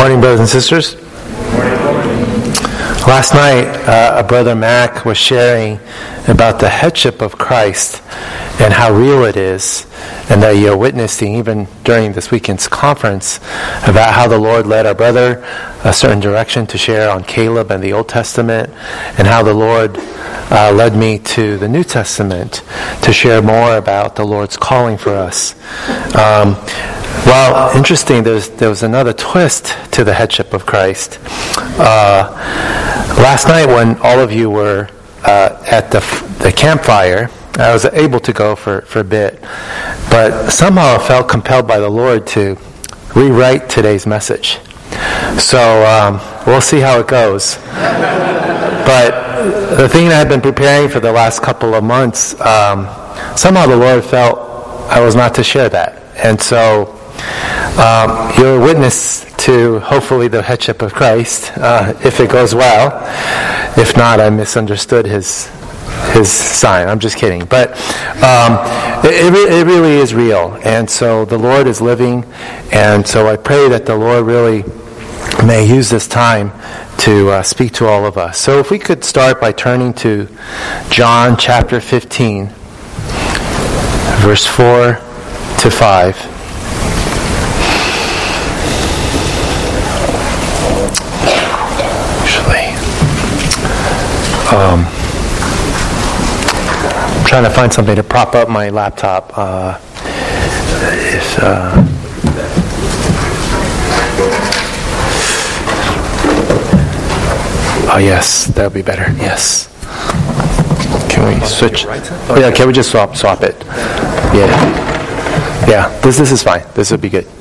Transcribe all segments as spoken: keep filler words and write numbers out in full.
Morning, brothers and sisters. Last night, uh, a brother Mac was sharing about the headship of Christ and how real it is, and that you're witnessing even during this weekend's conference about how the Lord led our brother a certain direction to share on Caleb and the Old Testament, and how the Lord uh, led me to the New Testament to share more about the Lord's calling for us. Um, well, interesting, there's, there was another twist to the headship of Christ. Uh, last night when all of you were uh, at the, the campfire, I was able to go for, for a bit, but somehow I felt compelled by the Lord to rewrite today's message. So um, we'll see how it goes. But the thing that I've been preparing for the last couple of months, um, somehow the Lord felt I was not to share that. And so um, you're a witness to hopefully the headship of Christ, uh, if it goes well. If not, I misunderstood his his sign. I'm just kidding. But um, it, it, it really is real. And so the Lord is living. And so I pray that the Lord really may use this time to uh, speak to all of us. So if we could start by turning to John chapter fifteen, verse four to five. Actually, um, I'm trying to find something to prop up my laptop. Uh, if, uh, oh yes, that would be better. Yes. Can we switch? Oh yeah, can we just swap swap it? Yeah. Yeah, this this is fine. This would be good.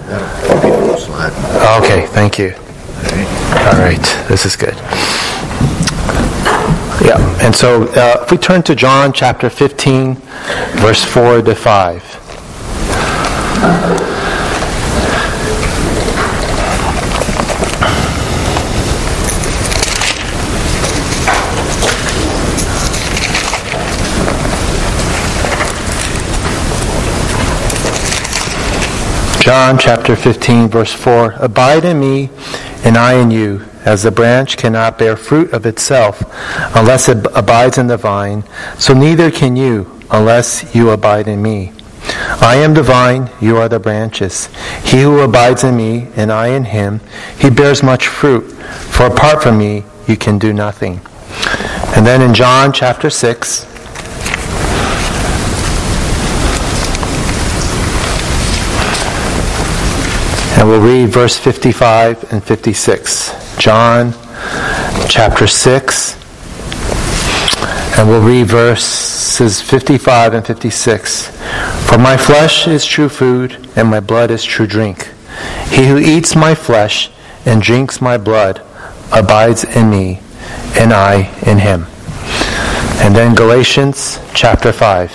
Okay, thank you. All right, this is good. Yeah, and so uh, if we turn to John chapter fifteen, verse four to five. John chapter fifteen, verse four. Abide in me, and I in you, as the branch cannot bear fruit of itself unless it abides in the vine, so neither can you unless you abide in me. I am the vine, you are the branches. He who abides in me, and I in him, he bears much fruit, for apart from me you can do nothing. And then in John chapter six, and we'll read verse fifty-five and fifty-six. John chapter six. And we'll read verses fifty-five and fifty-six. For my flesh is true food, and my blood is true drink. He who eats my flesh and drinks my blood abides in me, and I in him. And then Galatians chapter five.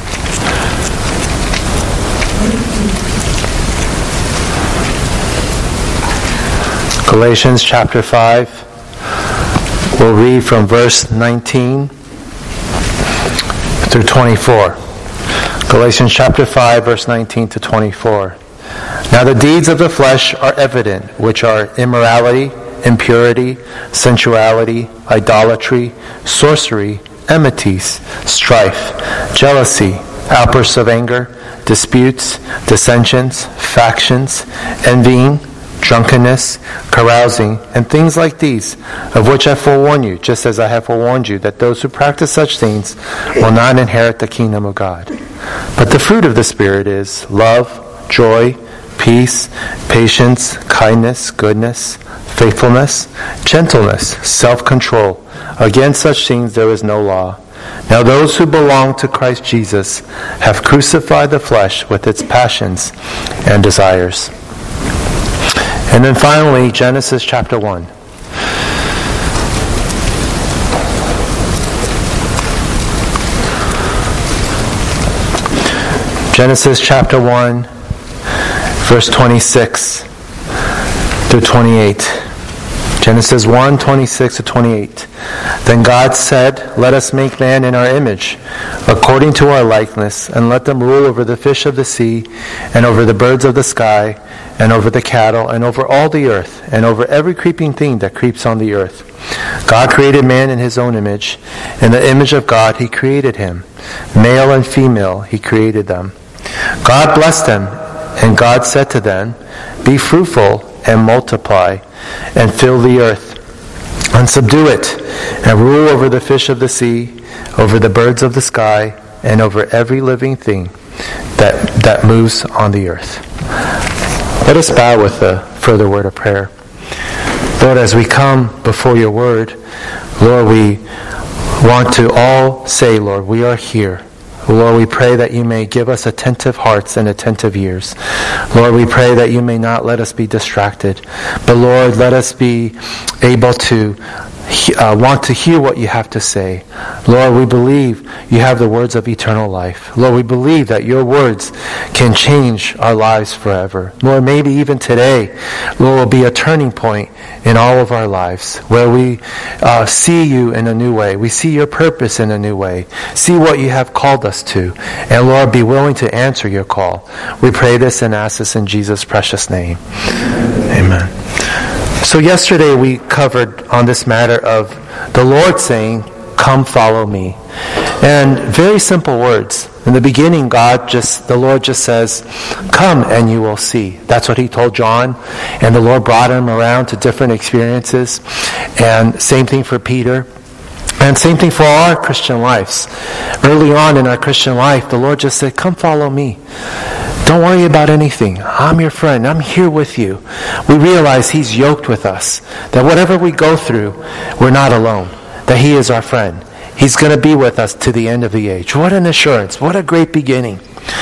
Galatians chapter five, we'll read from verse nineteen through twenty-four. Galatians chapter five, verse nineteen to twenty-four. Now the deeds of the flesh are evident, which are immorality, impurity, sensuality, idolatry, sorcery, enmities, strife, jealousy, outbursts of anger, disputes, dissensions, factions, envying, drunkenness, carousing, and things like these, of which I forewarn you, just as I have forewarned you, that those who practice such things will not inherit the kingdom of God. But the fruit of the Spirit is love, joy, peace, patience, kindness, goodness, faithfulness, gentleness, self-control. Against such things there is no law. Now those who belong to Christ Jesus have crucified the flesh with its passions and desires. And then finally, Genesis chapter one. Genesis chapter one, verse twenty-six through twenty-eight. Genesis one, twenty-six to twenty-eight. Then God said, let us make man in our image, according to our likeness, and let them rule over the fish of the sea, and over the birds of the sky, and over the cattle, and over all the earth, and over every creeping thing that creeps on the earth. God created man in his own image. In the image of God he created him. Male and female he created them. God blessed them, and God said to them, be fruitful and multiply, and fill the earth, and subdue it, and rule over the fish of the sea, over the birds of the sky, and over every living thing that, that moves on the earth. Let us bow with a further word of prayer. Lord, as we come before your word, Lord, we want to all say, Lord, we are here. Lord, we pray that you may give us attentive hearts and attentive ears. Lord, we pray that you may not let us be distracted. But Lord, let us be able to uh, want to hear what you have to say. Lord, we believe you have the words of eternal life. Lord, we believe that your words can change our lives forever. Lord, maybe even today, Lord, will be a turning point in all of our lives where we uh, see you in a new way. We see your purpose in a new way. See what you have called us to. And Lord, be willing to answer your call. We pray this and ask this in Jesus' precious name. Amen. So yesterday we covered on this matter of the Lord saying, come follow me. And very simple words. In the beginning, God just, the Lord just says, come and you will see. That's what he told John. And the Lord brought him around to different experiences. And same thing for Peter. And same thing for all our Christian lives. Early on in our Christian life, the Lord just said, come follow me. Don't worry about anything. I'm your friend. I'm here with you. We realize he's yoked with us. That whatever we go through, we're not alone. That he is our friend. He's going to be with us to the end of the age. What an assurance. What a great beginning.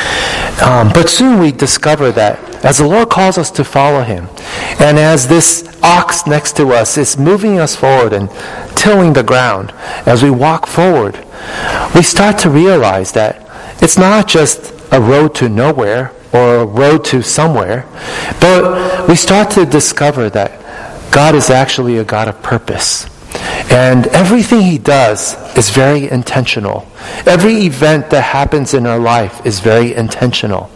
Um, but soon we discover that as the Lord calls us to follow him, and as this ox next to us is moving us forward and tilling the ground, as we walk forward, we start to realize that it's not just a road to nowhere or a road to somewhere, but we start to discover that God is actually a God of purpose. And everything he does is very intentional. Every event that happens in our life is very intentional.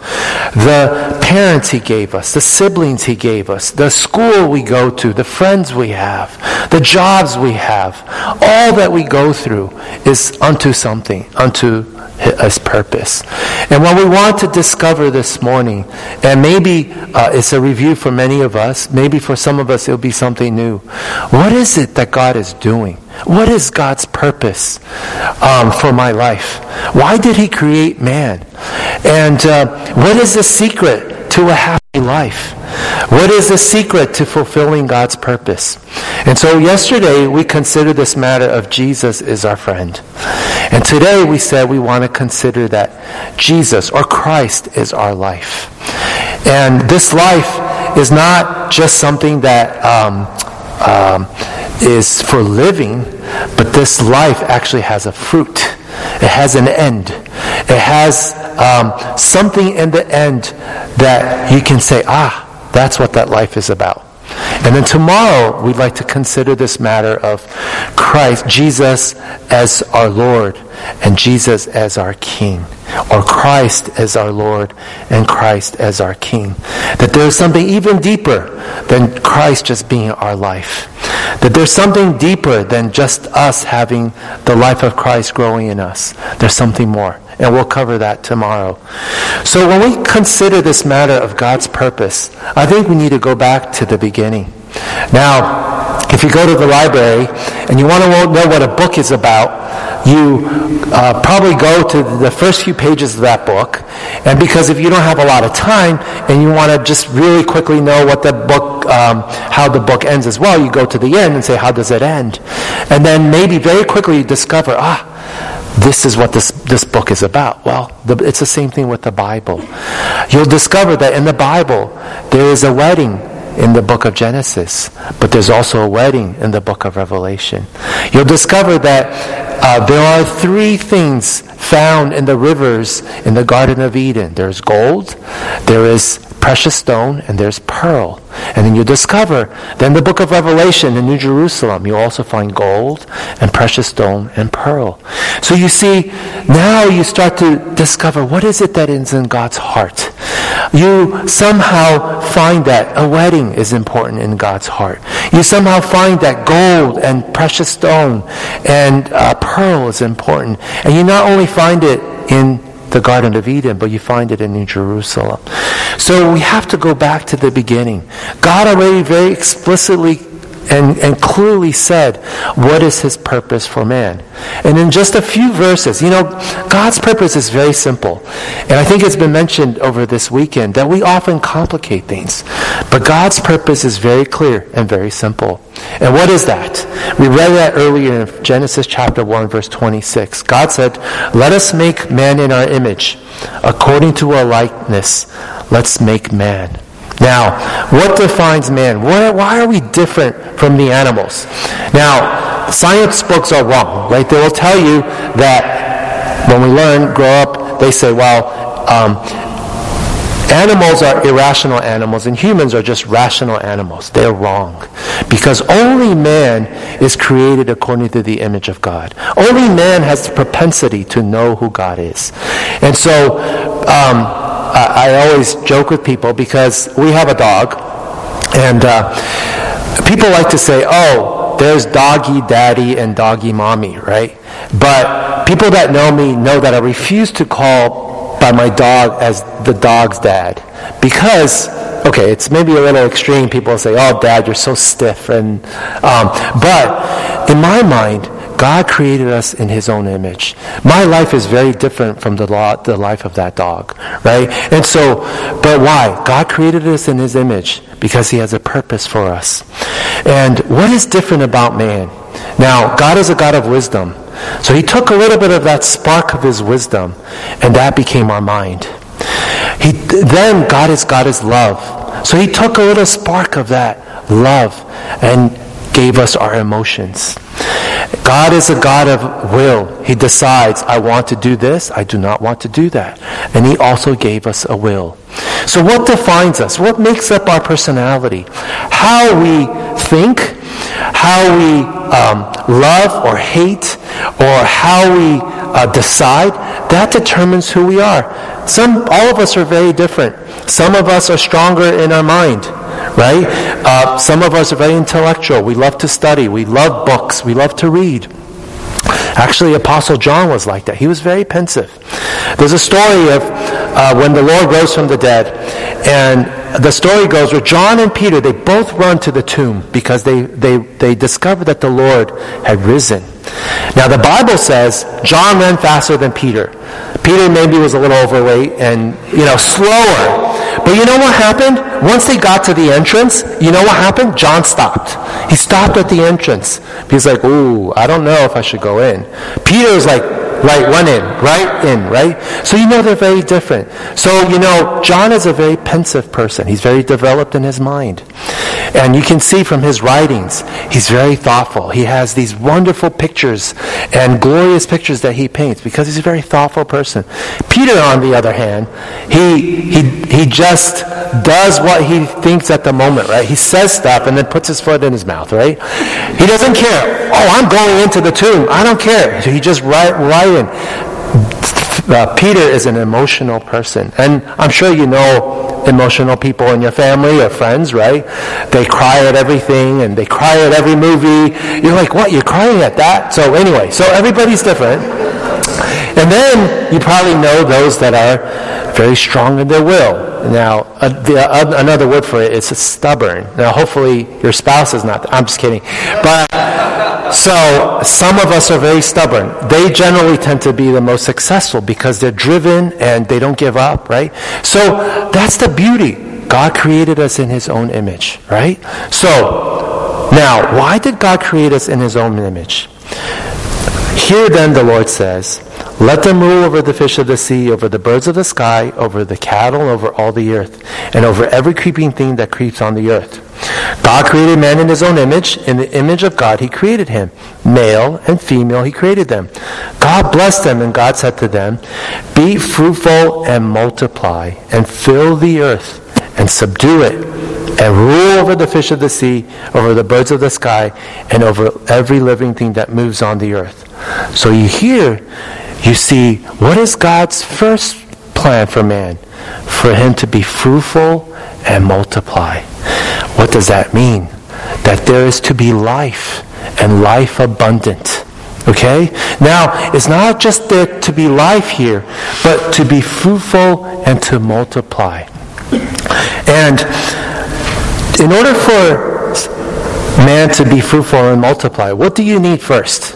The parents he gave us, the siblings he gave us, the school we go to, the friends we have, the jobs we have, all that we go through is unto something, unto his purpose. And what we want to discover this morning, and maybe uh, it's a review for many of us, maybe for some of us it'll be something new. What is it that God is doing? What is God's purpose um, for my life? Why did he create man? And uh, what is the secret to a happy life? What is the secret to fulfilling God's purpose? And so yesterday we considered this matter of Jesus is our friend. And today we said we want to consider that Jesus or Christ is our life. And this life is not just something that um, um, is for living, but this life actually has a fruit. It has an end. It has um, something in the end that you can say, ah, that's what that life is about. And then tomorrow, we'd like to consider this matter of Christ, Jesus as our Lord, and Jesus as our King. Or Christ as our Lord, and Christ as our King. That there's something even deeper than Christ just being our life. That there's something deeper than just us having the life of Christ growing in us. There's something more. And we'll cover that tomorrow. So when we consider this matter of God's purpose, I think we need to go back to the beginning. Now, if you go to the library and you want to know what a book is about, you uh, probably go to the first few pages of that book. And because if you don't have a lot of time and you want to just really quickly know what the book, um, how the book ends as well, you go to the end and say, how does it end? And then maybe very quickly you discover, ah, this is what this, this book is about. Well, the, it's the same thing with the Bible. You'll discover that in the Bible, there is a wedding in the book of Genesis, but there's also a wedding in the book of Revelation. You'll discover that uh, there are three things found in the rivers in the Garden of Eden. There's gold, there is precious stone, and there's pearl. And then you discover, then the book of Revelation in New Jerusalem, you also find gold and precious stone and pearl. So you see, now you start to discover what is it that is in God's heart. You somehow find that a wedding is important in God's heart. You somehow find that gold and precious stone and uh, pearl is important. And you not only find it in the Garden of Eden, but you find it in New Jerusalem. So we have to go back to the beginning. God already very explicitly and, and clearly said what is his purpose for man. And in just a few verses, you know, God's purpose is very simple. And I think it's been mentioned over this weekend that we often complicate things. But God's purpose is very clear and very simple. And what is that? We read that earlier in Genesis chapter one, verse twenty-six. God said, "Let us make man in our image, according to our likeness. Let's make man." Now, what defines man? Why, why are we different from the animals? Now, science books are wrong, right? They will tell you that when we learn, grow up, they say, well, um, animals are irrational animals and humans are just rational animals. They're wrong. Because only man is created according to the image of God. Only man has the propensity to know who God is. And so, um, I always joke with people because we have a dog, and uh, people like to say, oh, there's doggy daddy and doggy mommy, right? But people that know me know that I refuse to call by my dog as the dog's dad because, okay, it's maybe a little extreme. People say, oh, Dad, you're so stiff. And um, but in my mind, God created us in his own image. My life is very different from the law, the life of that dog, right? And so, but why? God created us in his image because he has a purpose for us. And what is different about man? Now, God is a God of wisdom. So he took a little bit of that spark of his wisdom, and that became our mind. He, then God is God is love. So he took a little spark of that love and gave us our emotions. God is a God of will. He decides, I want to do this, I do not want to do that. And he also gave us a will. So what defines us? What makes up our personality? How we think, how we um, love or hate, or how we uh, decide, that determines who we are. Some, all of us are very different. Some of us are stronger in our mind. Right? Uh, some of us are very intellectual. We love to study. We love books. We love to read. Actually, Apostle John was like that. He was very pensive. There's a story of uh, when the Lord rose from the dead. And the story goes where John and Peter, they both run to the tomb because they, they, they discovered that the Lord had risen. Now, the Bible says John ran faster than Peter. Peter maybe was a little overweight and, you know, slower. But you know what happened? Once they got to the entrance, you know what happened? John stopped. He stopped at the entrance. He's like, ooh, I don't know if I should go in. Peter is like, right, run in, right in, right? So you know they're very different. So, you know, John is a very pensive person. He's very developed in his mind. And you can see from his writings, he's very thoughtful. He has these wonderful pictures and glorious pictures that he paints because he's a very thoughtful person. Peter, on the other hand, he he he just does what he thinks at the moment, right? He says stuff and then puts his foot in his mouth, right? He doesn't care. Oh, I'm going into the tomb. I don't care. So he just right, right in. Uh, Peter is an emotional person. And I'm sure you know emotional people in your family or friends, right? They cry at everything and they cry at every movie. You're like, what? You're crying at that? So anyway, so everybody's different. And then you probably know those that are very strong in their will. Now, uh, the, uh, another word for it is stubborn. Now, hopefully your spouse is not. I'm just kidding. But so some of us are very stubborn. They generally tend to be the most successful because they're driven and they don't give up, right? So that's the beauty. God created us in his own image, right? So now, why did God create us in his own image? Here then the Lord says, let them rule over the fish of the sea, over the birds of the sky, over the cattle, over all the earth, and over every creeping thing that creeps on the earth. God created man in his own image. In the image of God he created him. Male and female he created them. God blessed them, and God said to them, be fruitful and multiply, and fill the earth, and subdue it, and rule over the fish of the sea, over the birds of the sky, and over every living thing that moves on the earth. So you hear, you see, what is God's first plan for man? For him to be fruitful and multiply. What does that mean? That there is to be life, and life abundant. Okay? Now, it's not just there to be life here, but to be fruitful and to multiply. And in order for man to be fruitful and multiply, what do you need first?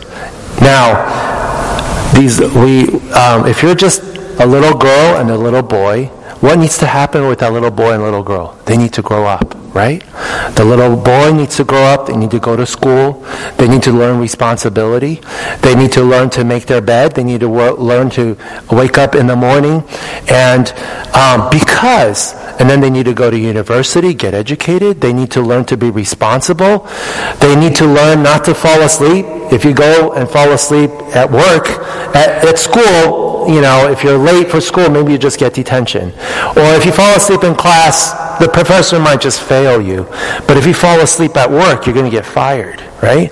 Now, these we um, if you're just a little girl and a little boy, what needs to happen with that little boy and little girl? They need to grow up, right? The little boy needs to grow up. They need to go to school. They need to learn responsibility. They need to learn to make their bed. They need to work, learn to wake up in the morning. And um, because, and then they need to go to university, get educated. They need to learn to be responsible. They need to learn not to fall asleep. If you go and fall asleep at work, at, at school, you know, if you're late for school, maybe you just get detention. Or if you fall asleep in class, the professor might just fail you. But if you fall asleep at work, you're going to get fired, right?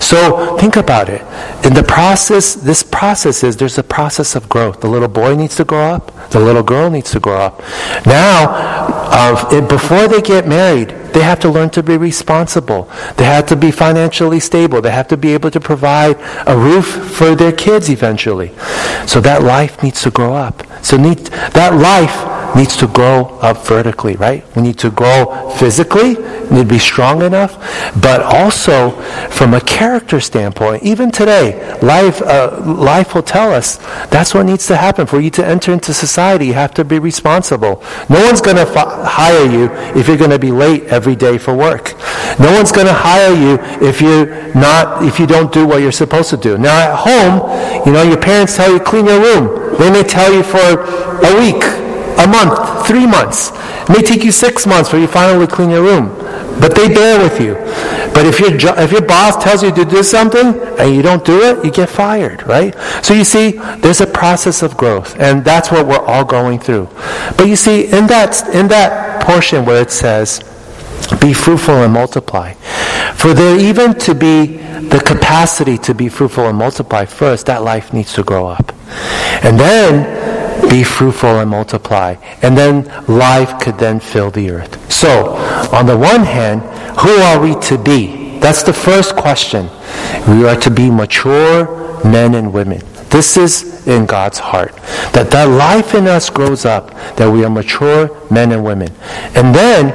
So think about it. In the process, this process is, there's a process of growth. The little boy needs to grow up. The little girl needs to grow up. Now, uh, it, before they get married, they have to learn to be responsible. They have to be financially stable. They have to be able to provide a roof for their kids eventually. So that life needs to grow up. So need, that life needs to grow up vertically, right? We need to grow physically, we need to be strong enough, but also from a character standpoint, even today, life uh, life will tell us that's what needs to happen. For you to enter into society, you have to be responsible. No one's going to fi- hire you if you're going to be late every day for work. No one's going to hire you if you're not, if you don't do what you're supposed to do. Now at home, you know, your parents tell you clean your room. They may tell you for a week, a month, three months. It may take you six months for you finally clean your room. But they bear with you. But if your jo- if your boss tells you to do something and you don't do it, you get fired, right? So you see, there's a process of growth, and that's what we're all going through. But you see, in that in that portion where it says, "Be fruitful and multiply," for there even to be the capacity to be fruitful and multiply first, that life needs to grow up, and then be fruitful and multiply. And then life could then fill the earth. So, on the one hand, who are we to be? That's the first question. We are to be mature men and women. This is in God's heart. That that life in us grows up, that we are mature men and women. And then,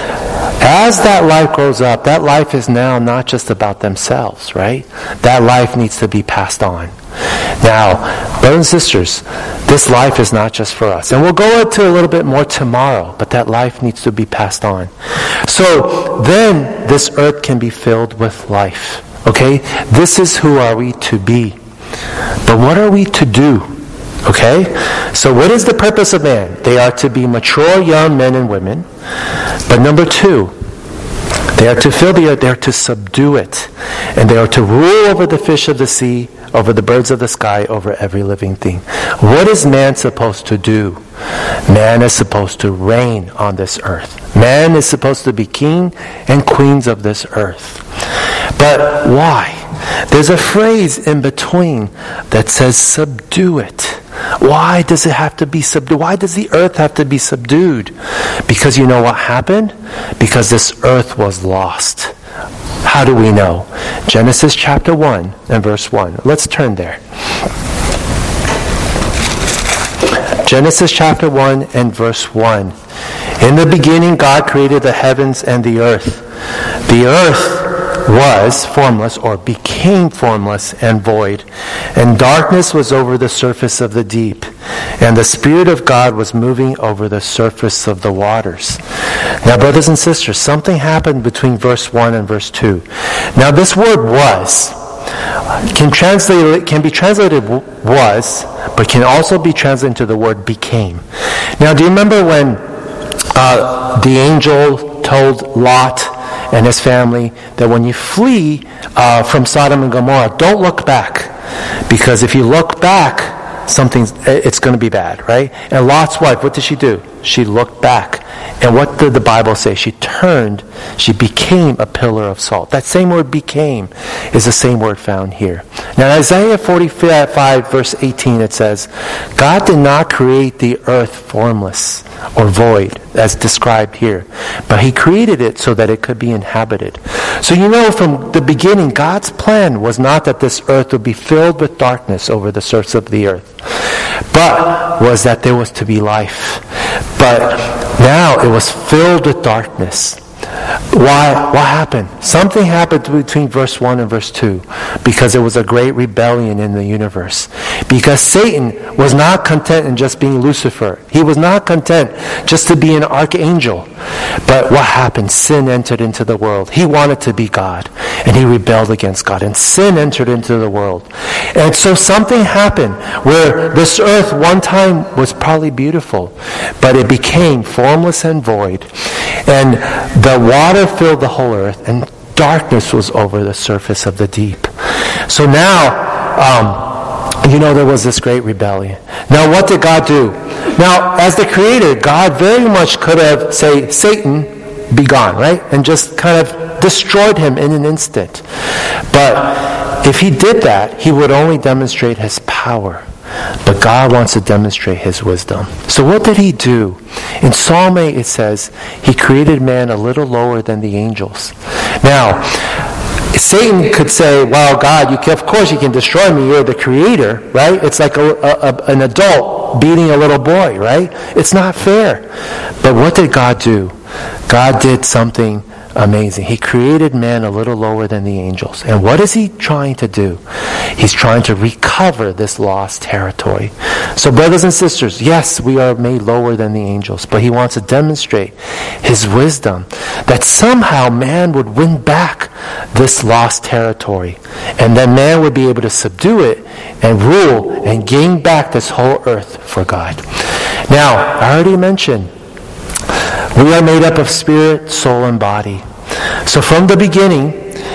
as that life grows up, that life is now not just about themselves, right? That life needs to be passed on. Now, brothers and sisters, this life is not just for us. And we'll go into a little bit more tomorrow, but that life needs to be passed on. So then this earth can be filled with life. Okay? This is who are we to be. But what are we to do? Okay? So what is the purpose of man? They are to be mature young men and women. But number two, they are to fill the earth, they are to subdue it. And they are to rule over the fish of the sea, over the birds of the sky, over every living thing. What is man supposed to do? Man is supposed to reign on this earth. Man is supposed to be king and queens of this earth. But why? There's a phrase in between that says subdue it. Why does it have to be subdued? Why does the earth have to be subdued? Because you know what happened? Because this earth was lost. How do we know? Genesis chapter one and verse one. Let's turn there. Genesis chapter one and verse one. In the beginning God created the heavens and the earth. The earth was formless, or became formless and void, and darkness was over the surface of the deep, and the Spirit of God was moving over the surface of the waters. Now, brothers and sisters, something happened between verse one and verse two. Now, this word was can translate can be translated was, but can also be translated into the word became. Now, do you remember when uh, the angel told Lot and his family that when you flee uh, from Sodom and Gomorrah, don't look back, because if you look back, something's, it's going to be bad, right? And Lot's wife, what did she do? She looked back. And what did the Bible say? She turned, she became a pillar of salt. That same word became is the same word found here. Now in Isaiah forty-five verse eighteen it says, God did not create the earth formless or void as described here, but he created it so that it could be inhabited. So you know from the beginning, God's plan was not that this earth would be filled with darkness over the surface of the earth, but was that there was to be life. But now it was filled with darkness. Why? What happened? Something happened between verse one and verse two, because there was a great rebellion in the universe. Because Satan was not content in just being Lucifer. He was not content just to be an archangel. But what happened? Sin entered into the world. He wanted to be God, and he rebelled against God, and sin entered into the world. And so something happened where this earth one time was probably beautiful, but it became formless and void. And the water filled the whole earth, and darkness was over the surface of the deep. So now, um, you know, there was this great rebellion. Now, what did God do? Now, as the Creator, God very much could have, say, Satan, be gone, right? And just kind of destroyed him in an instant. But if he did that, he would only demonstrate his power. But God wants to demonstrate his wisdom. So what did he do? In Psalm eight it says, he created man a little lower than the angels. Now, Satan could say, well, God, you can, of course you can destroy me. You're the creator, right? It's like a, a, an adult beating a little boy, right? It's not fair. But what did God do? God did something amazing. He created man a little lower than the angels. And what is he trying to do? He's trying to recover this lost territory. So brothers and sisters, yes, we are made lower than the angels, but he wants to demonstrate his wisdom that somehow man would win back this lost territory. And then man would be able to subdue it and rule and gain back this whole earth for God. Now, I already mentioned, we are made up of spirit, soul, and body. So from the beginning,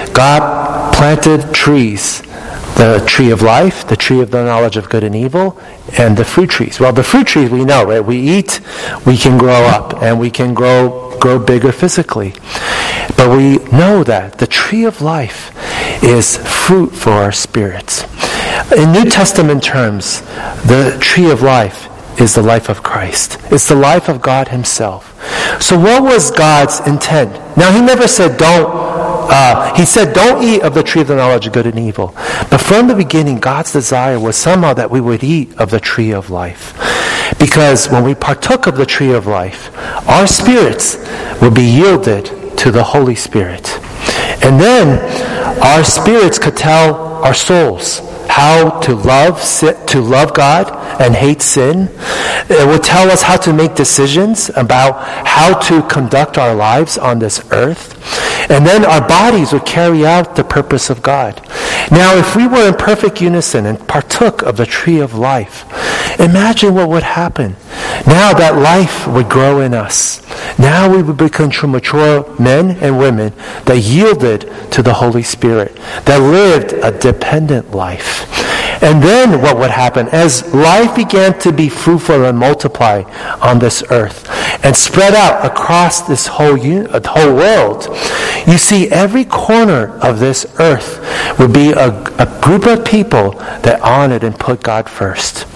God planted trees. The tree of life, the tree of the knowledge of good and evil, and the fruit trees. Well, the fruit trees we know, right? We eat, we can grow up, and we can grow grow bigger physically. But we know that the tree of life is fruit for our spirits. In New Testament terms, the tree of life is the life of Christ. It's the life of God himself. So what was God's intent? Now, he never said don't, uh, he said don't eat of the tree of the knowledge of good and evil. But from the beginning, God's desire was somehow that we would eat of the tree of life. Because when we partook of the tree of life, our spirits would be yielded to the Holy Spirit. And then our spirits could tell our souls how to love to love God and hate sin. It would tell us how to make decisions about how to conduct our lives on this earth. And then our bodies would carry out the purpose of God. Now, if we were in perfect unison and partook of the tree of life, imagine what would happen. Now that life would grow in us. Now we would become mature men and women that yielded to the Holy Spirit, that lived a dependent life. And then what would happen? As life began to be fruitful and multiply on this earth and spread out across this whole, whole world, you see every corner of this earth would be a, a group of people that honored and put God first.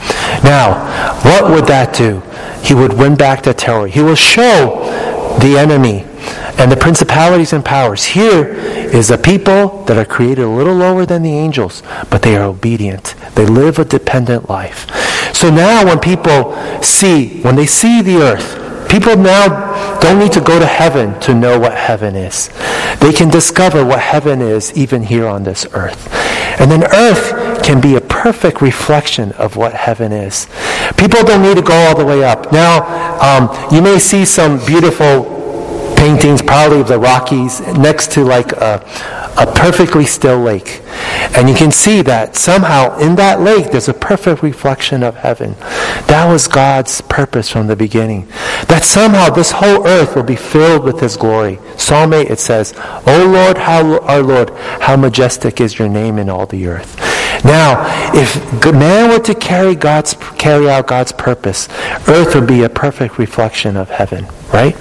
Now, what would that do? He would win back the territory. He will show the enemy and the principalities and powers. Here is a people that are created a little lower than the angels, but they are obedient. They live a dependent life. So now when people see, when they see the earth, people now don't need to go to heaven to know what heaven is. They can discover what heaven is even here on this earth. And then earth can be a perfect reflection of what heaven is. People don't need to go all the way up. Now, um, you may see some beautiful paintings, probably of the Rockies, next to like a, a perfectly still lake. And you can see that somehow in that lake there's a perfect reflection of heaven. That was God's purpose from the beginning. That somehow this whole earth will be filled with his glory. Psalm eight, it says, O Lord, how, our Lord, how majestic is your name in all the earth. Now, if man were to carry God's carry out God's purpose, earth would be a perfect reflection of heaven, right?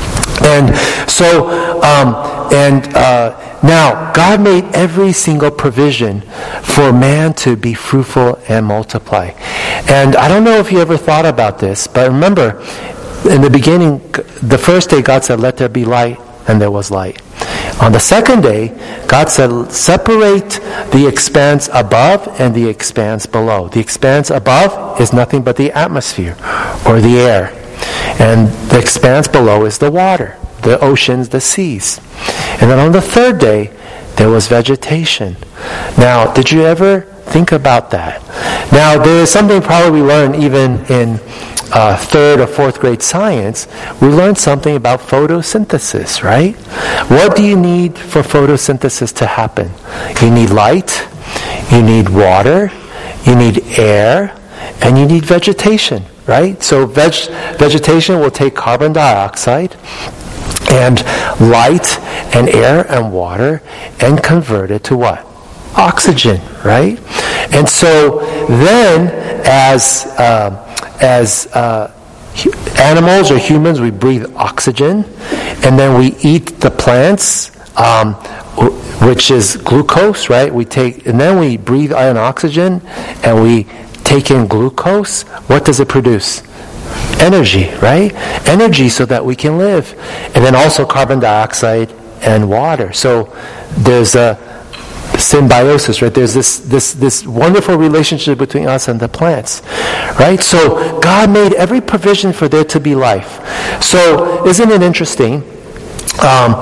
And so, um, and uh, now, God made every single provision for man to be fruitful and multiply. And I don't know if you ever thought about this, but remember, in the beginning, the first day God said, "Let there be light," and there was light. On the second day, God said, "Separate the expanse above and the expanse below." The expanse above is nothing but the atmosphere or the air. And the expanse below is the water, the oceans, the seas. And then on the third day, there was vegetation. Now, did you ever think about that? Now, there is something probably we learn even in uh, third or fourth grade science. We learned something about photosynthesis, right? What do you need for photosynthesis to happen? You need light, you need water, you need air, and you need vegetation, right? So veg- vegetation will take carbon dioxide and light and air and water and convert it to what? Oxygen, right? And so then as uh, as uh, animals or humans, we breathe oxygen, and then we eat the plants, um, which is glucose, right? We take, and then we breathe in oxygen, and we take in glucose. What does it produce? Energy, right? Energy so that we can live. And then also carbon dioxide and water. So there's a symbiosis, right? There's this this this wonderful relationship between us and the plants, right? So God made every provision for there to be life. So isn't it interesting? Um,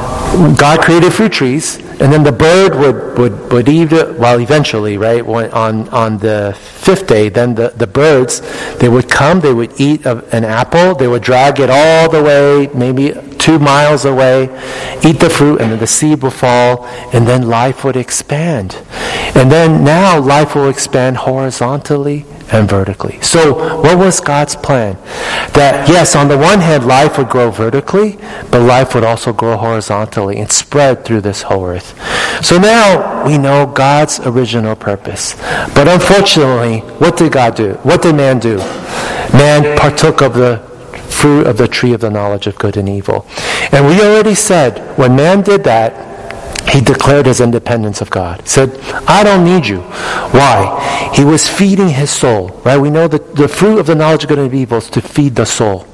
God created fruit trees, and then the bird would, would, would eat it, well, eventually, right, when, on, on the fifth day, then the, the birds, they would come, they would eat a, an apple, they would drag it all the way, maybe two miles away, eat the fruit, and then the seed will fall, and then life would expand. And then now life will expand horizontally and vertically. So what was God's plan? That yes, on the one hand, life would grow vertically, but life would also grow horizontally and spread through this whole earth. So now we know God's original purpose. But unfortunately, what did God do? What did man do? Man partook of the fruit of the tree of the knowledge of good and evil. And we already said, when man did that, he declared his independence of God. He said, I don't need you. Why? He was feeding his soul, right? We know that the fruit of the knowledge of good and evil is to feed the soul.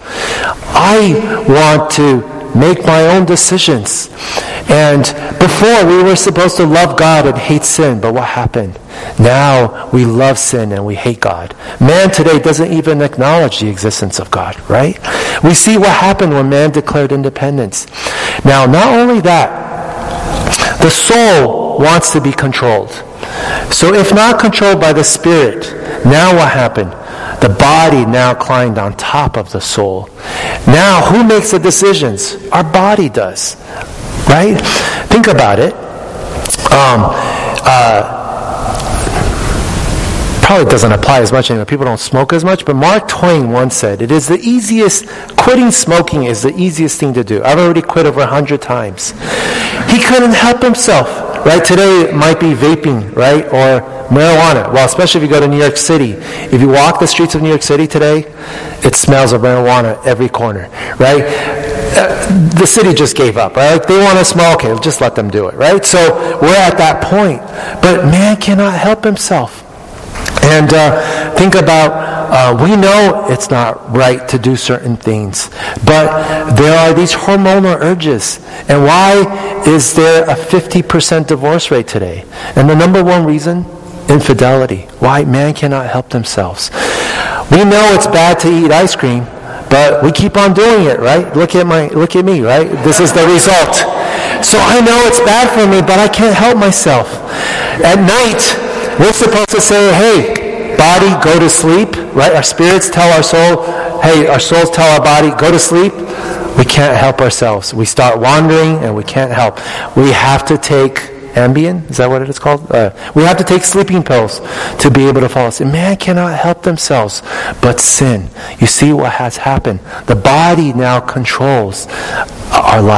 I want to make my own decisions. And before, we were supposed to love God and hate sin, but what happened? Now we love sin and we hate God. Man today doesn't even acknowledge the existence of God, right? We see what happened when man declared independence. Now, not only that, the soul wants to be controlled. So if not controlled by the Spirit, now what happened? The body now climbed on top of the soul. Now who makes the decisions? Our body does. Right? Think about it. Um, uh, probably doesn't apply as much anymore. People don't smoke as much, but Mark Twain once said, it is the easiest, quitting smoking is the easiest thing to do. I've already quit over a hundred times. He couldn't help himself, right? Today it might be vaping, right? Or marijuana. Well, especially if you go to New York City. If you walk the streets of New York City today, it smells of marijuana every corner, right? Uh, the city just gave up, right? They want to smoke, okay, just let them do it, right? So we're at that point. But man cannot help himself. And uh, think about, uh, we know it's not right to do certain things, but there are these hormonal urges. And why is there a fifty percent divorce rate today? And the number one reason? Infidelity. Why? Man cannot help themselves. We know it's bad to eat ice cream, but we keep on doing it, right? Look at my, look at me, right? This is the result. So I know it's bad for me, but I can't help myself. At night, we're supposed to say, hey, body, go to sleep, right? Our spirits tell our soul, hey, our souls tell our body, go to sleep. We can't help ourselves. We start wandering and we can't help. We have to take Ambien, is that what it is called? Uh, we have to take sleeping pills to be able to fall asleep. Man cannot help themselves but sin. You see what has happened. The body now controls our lives.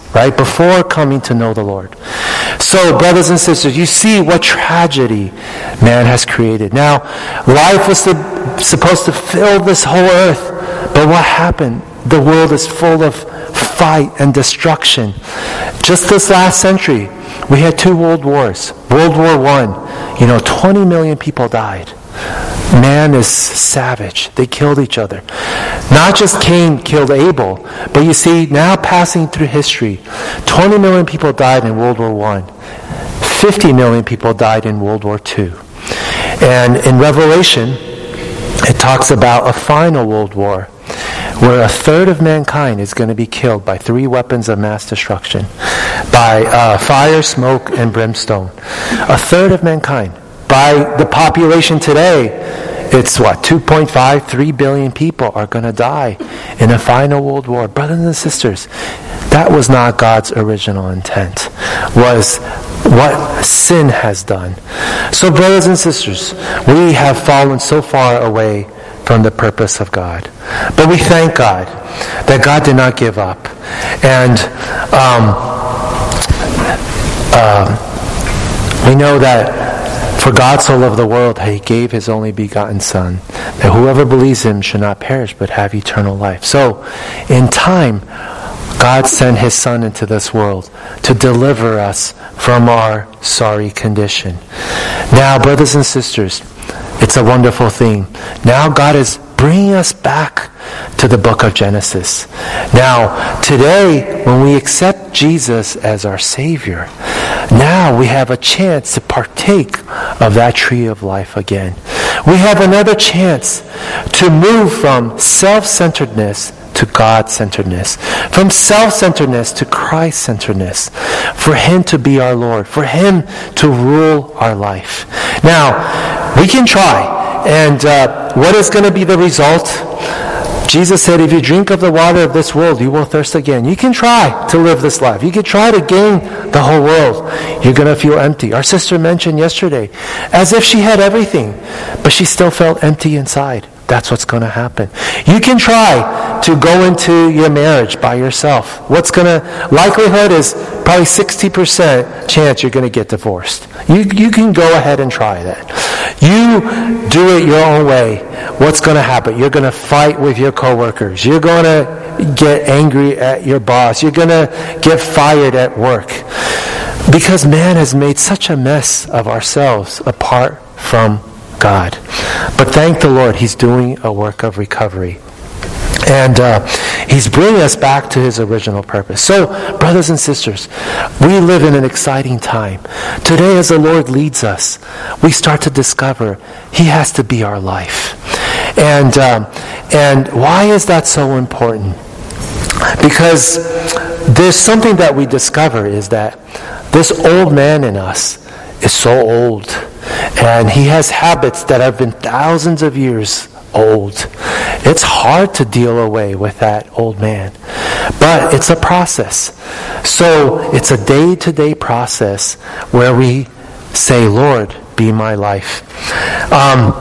right? Before coming to know the Lord. So, brothers and sisters, you see what tragedy man has created. Now, life was to, supposed to fill this whole earth, but what happened? The world is full of fight and destruction. Just this last century, we had two world wars. World War One, you know, twenty million people died. Man is savage. They killed each other. Not just Cain killed Abel, but you see, now passing through history, twenty million people died in World War One. fifty million people died in World War Two. And in Revelation, it talks about a final world war where a third of mankind is going to be killed by three weapons of mass destruction, by uh, fire, smoke, and brimstone. A third of mankind. By the population today, it's what, two point five, three billion people are going to die in a final world war. Brothers and sisters, that was not God's original intent, was what sin has done. So brothers and sisters, we have fallen so far away from the purpose of God. But we thank God that God did not give up. And um, uh, we know that for God so loved the world that he gave his only begotten Son, that whoever believes him should not perish but have eternal life. So, in time, God sent his Son into this world to deliver us from our sorry condition. Now, brothers and sisters, it's a wonderful thing. Now God is bringing us back to the book of Genesis. Now, today, when we accept Jesus as our Savior, now we have a chance to partake of that tree of life again. We have another chance to move from self-centeredness to God-centeredness, from self-centeredness to Christ-centeredness, for him to be our Lord, for him to rule our life. Now, we can try. And uh, what is going to be the result? Jesus said, if you drink of the water of this world, you will thirst again. You can try to live this life. You can try to gain the whole world. You're going to feel empty. Our sister mentioned yesterday, as if she had everything, but she still felt empty inside. That's what's going to happen. You can try to go into your marriage by yourself. What's going to, likelihood is probably sixty percent chance you're going to get divorced. You, you can go ahead and try that. You do it your own way. What's going to happen? You're going to fight with your coworkers. You're going to get angry at your boss. You're going to get fired at work. Because man has made such a mess of ourselves apart from God. But thank the Lord, he's doing a work of recovery. And uh, he's bringing us back to his original purpose. So, brothers and sisters, we live in an exciting time. Today, as the Lord leads us, we start to discover he has to be our life. And, um, and why is that so important? Because there's something that we discover is that this old man in us is so old. And he has habits that have been thousands of years old. It's hard to deal away with that old man. But it's a process. So it's a day-to-day process where we say, Lord, be my life. Um,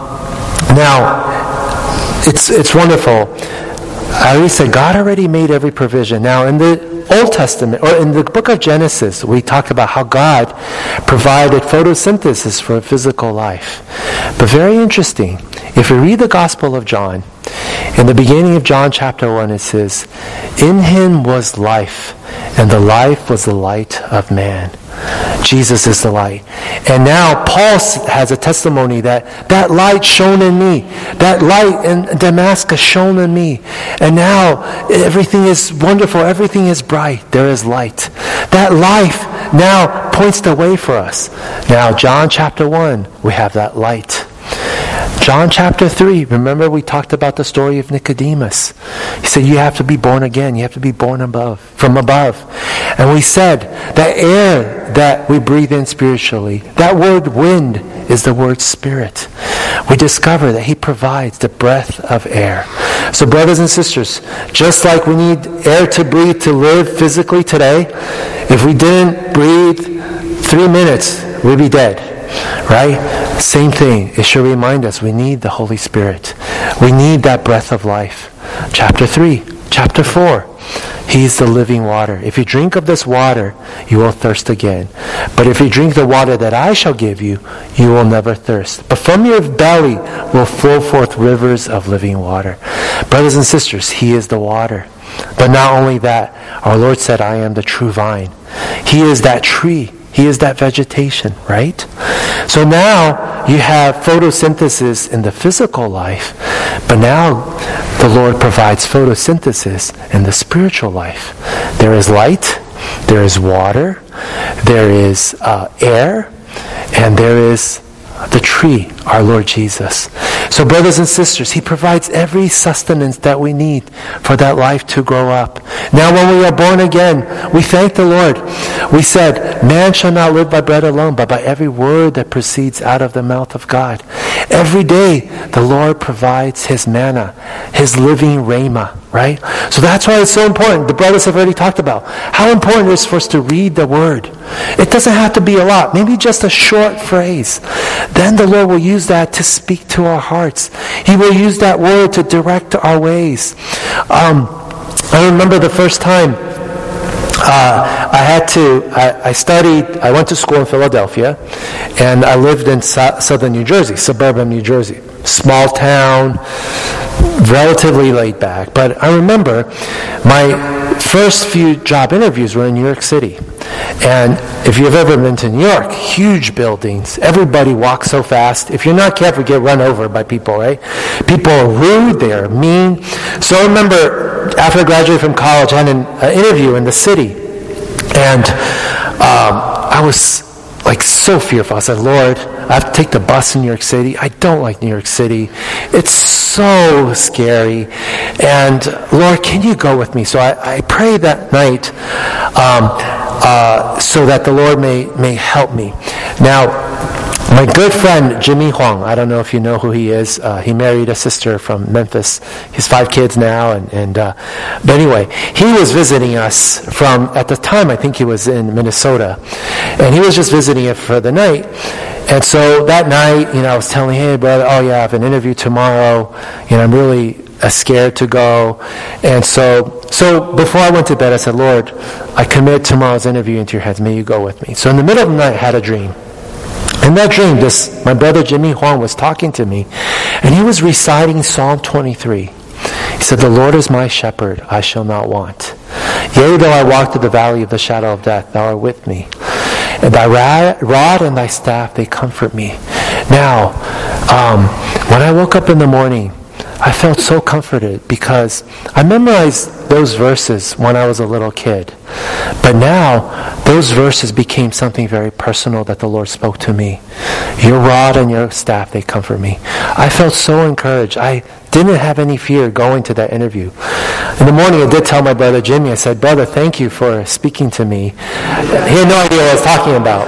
now, it's it's wonderful. I already said God already made every provision. Now, in the Old Testament, or in the book of Genesis, we talk about how God provided photosynthesis for physical life. But very interesting, if we read the Gospel of John, in the beginning of John chapter one, it says, in him was life, and the life was the light of man. Jesus is the light. And now Paul has a testimony that that light shone in me. That light in Damascus shone in me. And now everything is wonderful. Everything is bright. There is light. That life now points the way for us. Now John chapter one, we have that light. John chapter three, remember we talked about the story of Nicodemus. He said you have to be born again. You have to be born above, from above. And we said that air that we breathe in spiritually, that word wind is the word spirit. We discover that he provides the breath of air. So brothers and sisters, just like we need air to breathe to live physically today, if we didn't breathe three minutes, we'd be dead. Right? Same thing. It should remind us we need the Holy Spirit. We need that breath of life. Chapter three. Chapter four. He is the living water. If you drink of this water, you will thirst again. But if you drink the water that I shall give you, you will never thirst. But from your belly will flow forth rivers of living water. Brothers and sisters, He is the water. But not only that, our Lord said, I am the true vine. He is that tree. He is that vegetation, right? So now you have photosynthesis in the physical life, but now the Lord provides photosynthesis in the spiritual life. There is light, there is water, there is uh, air, and there is the tree, our Lord Jesus. So brothers and sisters, He provides every sustenance that we need for that life to grow up. Now when we are born again, we thank the Lord. We said, man shall not live by bread alone, but by every word that proceeds out of the mouth of God. Every day, the Lord provides His manna, His living rhema, right? So that's why it's so important. The brothers have already talked about how important it is for us to read the Word. It doesn't have to be a lot, maybe just a short phrase. Then the Lord will use that to speak to our hearts. He will use that Word to direct our ways. Um, I remember the first time Uh, I had to, I, I studied, I went to school in Philadelphia, and I lived in so, southern New Jersey, suburban New Jersey. Small town, relatively laid back. But I remember my first few job interviews were in New York City. And if you've ever been to New York, huge buildings. Everybody walks so fast. If you're not careful, you get run over by people, right? People are rude, they are mean. So I remember after I graduated from college, I had an uh, interview in the city. And um, I was like so fearful. I said, Lord, I have to take the bus in New York City. I don't like New York City. It's so scary. And Lord, can you go with me? So I, I prayed that night um, uh, so that the Lord may, may help me. Now, my good friend, Jimmy Huang, I don't know if you know who he is. Uh, he married a sister from Memphis. He has five kids now. And, and uh, but anyway, he was visiting us from, at the time, I think he was in Minnesota. And he was just visiting it for the night. And so that night, you know, I was telling him, hey, brother, oh yeah, I have an interview tomorrow. You know, I'm really uh, scared to go. And so, so before I went to bed, I said, Lord, I commit tomorrow's interview into your hands. May you go with me. So in the middle of the night, I had a dream. In that dream, this my brother Jimmy Huang was talking to me, and he was reciting Psalm twenty-three. He said, the Lord is my shepherd, I shall not want. Yea, though I walk through the valley of the shadow of death, thou art with me. And thy rod and thy staff, they comfort me. Now, um, when I woke up in the morning, I felt so comforted because I memorized those verses when I was a little kid. But now, those verses became something very personal that the Lord spoke to me. Your rod and your staff, they comfort me. I felt so encouraged. I didn't have any fear going to that interview. In the morning, I did tell my brother Jimmy, I said, brother, thank you for speaking to me. He had no idea what I was talking about.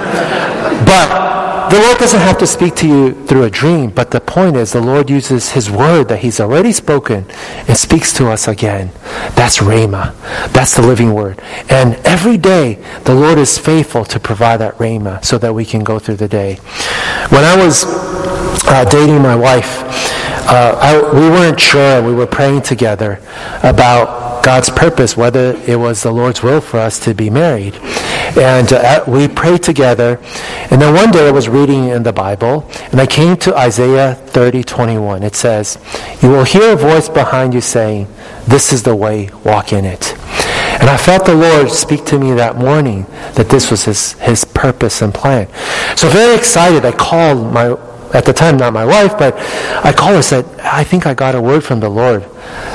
But the Lord doesn't have to speak to you through a dream, but the point is the Lord uses His word that He's already spoken and speaks to us again. That's Rhema. That's the living word. And every day, the Lord is faithful to provide that Rhema so that we can go through the day. When I was uh, dating my wife, uh, I, we weren't sure. We were praying together about God's purpose, whether it was the Lord's will for us to be married. And uh, we prayed together. And then one day I was reading in the Bible, and I came to Isaiah thirty twenty-one. It says, you will hear a voice behind you saying, this is the way, walk in it. And I felt the Lord speak to me that morning that this was His, his purpose and plan. So very excited, I called my, at the time not my wife, but I called her and said, I think I got a word from the Lord.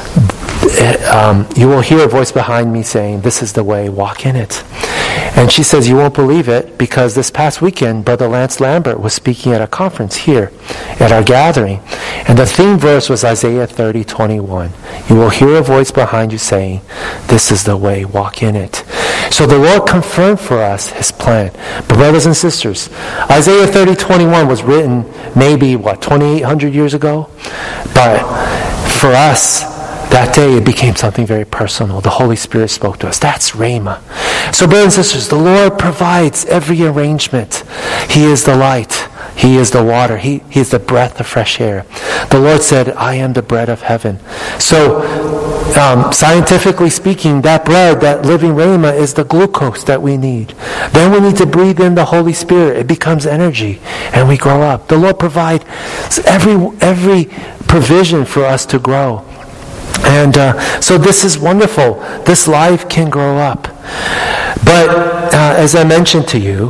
Um, you will hear a voice behind me saying, this is the way, walk in it. And she says, you won't believe it, because this past weekend, Brother Lance Lambert was speaking at a conference here at our gathering. And the theme verse was Isaiah thirty twenty-one. You will hear a voice behind you saying, this is the way, walk in it. So the Lord confirmed for us His plan. But brothers and sisters, Isaiah thirty twenty-one was written maybe, what, twenty-eight hundred years ago? But for us, that day it became something very personal. The Holy Spirit spoke to us. That's Rhema. So brothers and sisters, the Lord provides every arrangement. He is the light. He is the water. He, he is the breath of fresh air. The Lord said, I am the bread of heaven. So Um, scientifically speaking, that bread, that living rhema, is the glucose that we need. Then we need to breathe in the Holy Spirit. It becomes energy, and we grow up. The Lord provides every every provision for us to grow. And uh, so this is wonderful. This life can grow up. But uh, as I mentioned to you,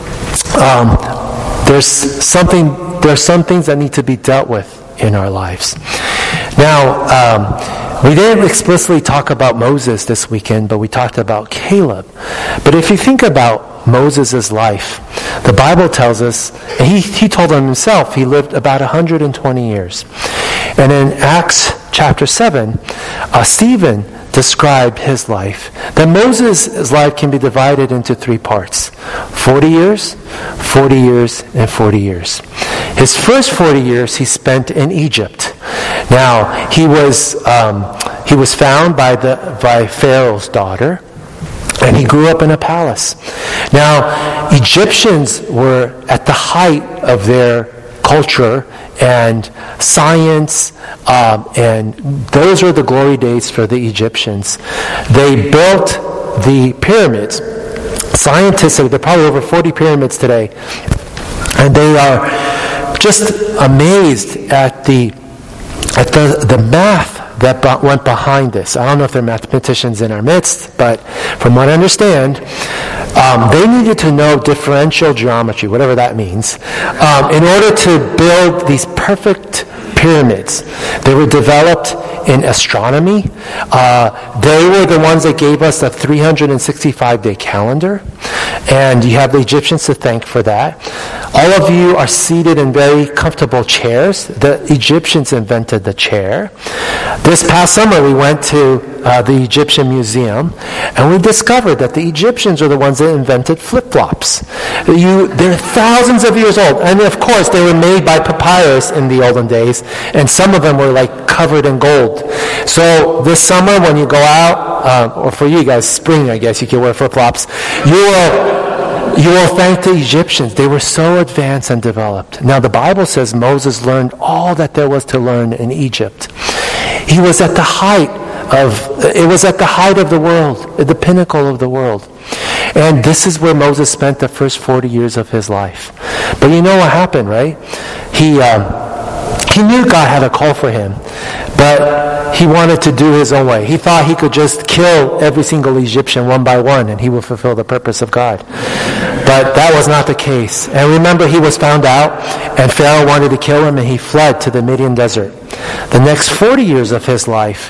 um, there's something. There are some things that need to be dealt with in our lives. Now, um, we didn't explicitly talk about Moses this weekend, but we talked about Caleb. But if you think about Moses' life, the Bible tells us, and he, he told him himself, he lived about one hundred twenty years. And in Acts chapter seven, uh, Stephen described his life. That Moses' life can be divided into three parts. forty years, forty years, and forty years. His first forty years he spent in Egypt. Now, he was um, he was found by the by Pharaoh's daughter, and he grew up in a palace. Now, Egyptians were at the height of their culture and science, um, and those were the glory days for the Egyptians. They built the pyramids. Scientists say there are probably over forty pyramids today, and they are just amazed at the at the, the math that went behind this. I don't know if there are mathematicians in our midst, but from what I understand, um, they needed to know differential geometry, whatever that means, um, in order to build these perfect pyramids. They were developed in astronomy. Uh, they were the ones that gave us the three hundred sixty-five day calendar, and you have the Egyptians to thank for that. All of you are seated in very comfortable chairs. The Egyptians invented the chair. This past summer we went to uh, the Egyptian Museum, and we discovered that the Egyptians are the ones that invented flip-flops. You, they're thousands of years old, and of course they were made by papyrus in the olden days, and some of them were like covered in gold. So this summer when you go out, uh, or for you guys, spring I guess, you can wear flip-flops, you will... You will thank the Egyptians. They were so advanced and developed. Now the Bible says Moses learned all that there was to learn in Egypt. He was at the height of, it was at the height of the world, at the pinnacle of the world. And this is where Moses spent the first forty years of his life. But you know what happened, right? He, um, he knew God had a call for him, but he wanted to do his own way. He thought he could just kill every single Egyptian one by one and he would fulfill the purpose of God. But that was not the case. And remember, he was found out, and Pharaoh wanted to kill him, and he fled to the Midian desert. The next forty years of his life,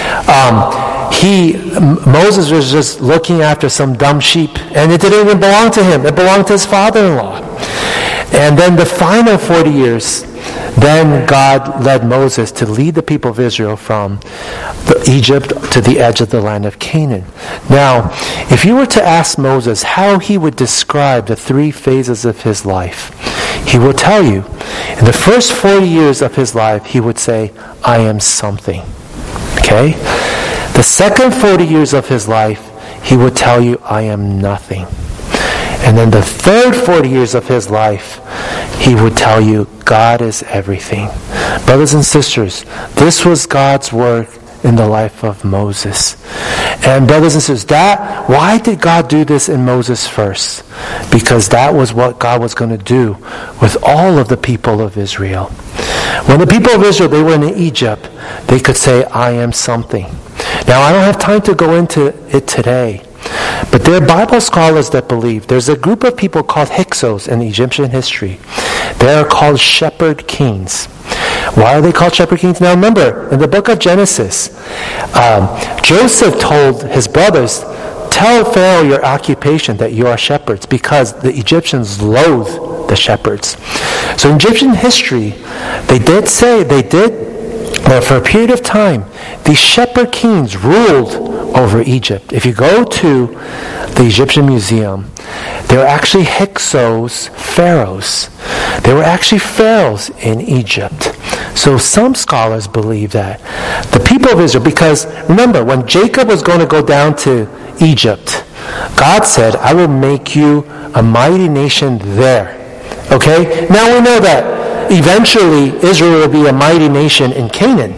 um, he Moses was just looking after some dumb sheep, and it didn't even belong to him. It belonged to his father-in-law. And then the final forty years, then God led Moses to lead the people of Israel from Egypt to the edge of the land of Canaan. Now, if you were to ask Moses how he would describe the three phases of his life, he will tell you, in the first forty years of his life, he would say, I am something. Okay? The second forty years of his life, he would tell you, I am nothing. And then the third forty years of his life, he would tell you, God is everything. Brothers and sisters, this was God's work in the life of Moses. And brothers and sisters, that, why did God do this in Moses first? Because that was what God was going to do with all of the people of Israel. When the people of Israel, they were in Egypt, they could say, I am something. Now, I don't have time to go into it today. But there are Bible scholars that believe there's a group of people called Hyksos in Egyptian history. They are called shepherd kings. Why are they called shepherd kings? Now remember, in the book of Genesis, um, Joseph told his brothers, tell Pharaoh your occupation, that you are shepherds, because the Egyptians loathe the shepherds. So in Egyptian history, they did say, they did, that for a period of time, these shepherd kings ruled over Egypt. If you go to the Egyptian Museum, there were actually Hyksos pharaohs. There were actually pharaohs in Egypt. So some scholars believe that the people of Israel, because remember, when Jacob was going to go down to Egypt, God said, I will make you a mighty nation there. Okay? Now we know that eventually Israel will be a mighty nation in Canaan.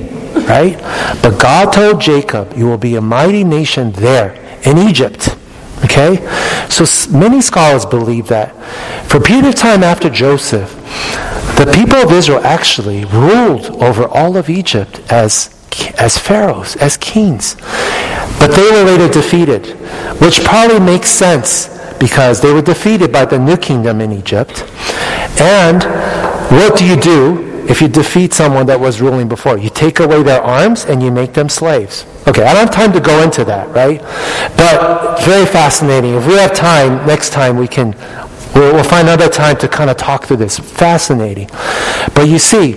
right? But God told Jacob, you will be a mighty nation there in Egypt. Okay? So many scholars believe that for a period of time after Joseph, the people of Israel actually ruled over all of Egypt as as pharaohs, as kings. But they were later defeated, which probably makes sense because they were defeated by the new kingdom in Egypt. And what do you do if you defeat someone that was ruling before? You take away their arms and you make them slaves. Okay, I don't have time to go into that, right? But very fascinating. If we have time, next time we can, we'll, we'll find another time to kind of talk through this. Fascinating. But you see,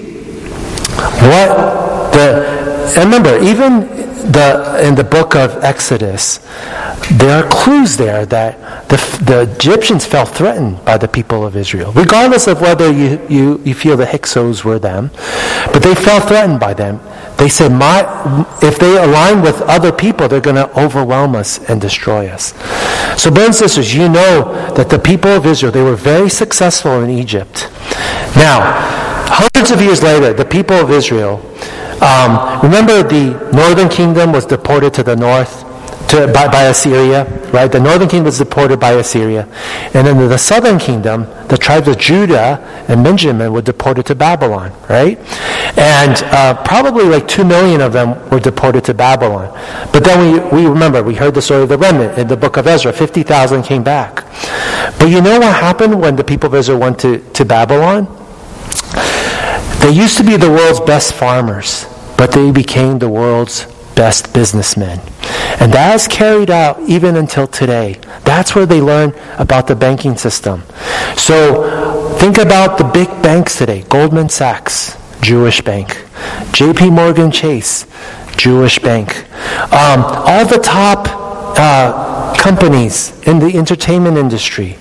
what the, and remember, even the in the book of Exodus, there are clues there that the, the Egyptians felt threatened by the people of Israel, regardless of whether you, you, you feel the Hyksos were them, but they felt threatened by them. They said, "My, if they align with other people, they're going to overwhelm us and destroy us." So, brothers and sisters, you know that the people of Israel, they were very successful in Egypt. Now, hundreds of years later, the people of Israel, um, remember the northern kingdom was deported to the north to, by, by Assyria, right? The northern kingdom was deported by Assyria. And then the southern kingdom, the tribes of Judah and Benjamin were deported to Babylon, right? And uh, probably like two million of them were deported to Babylon. But then we, we remember, we heard the story of the remnant in the book of Ezra. fifty thousand came back. But you know what happened when the people of Israel went to, to Babylon? They used to be the world's best farmers, but they became the world's best businessmen. And that is carried out even until today. That's where they learn about the banking system. So think about the big banks today. Goldman Sachs, Jewish bank. J P Morgan Chase, Jewish bank. Um, all the top uh, companies in the entertainment industry.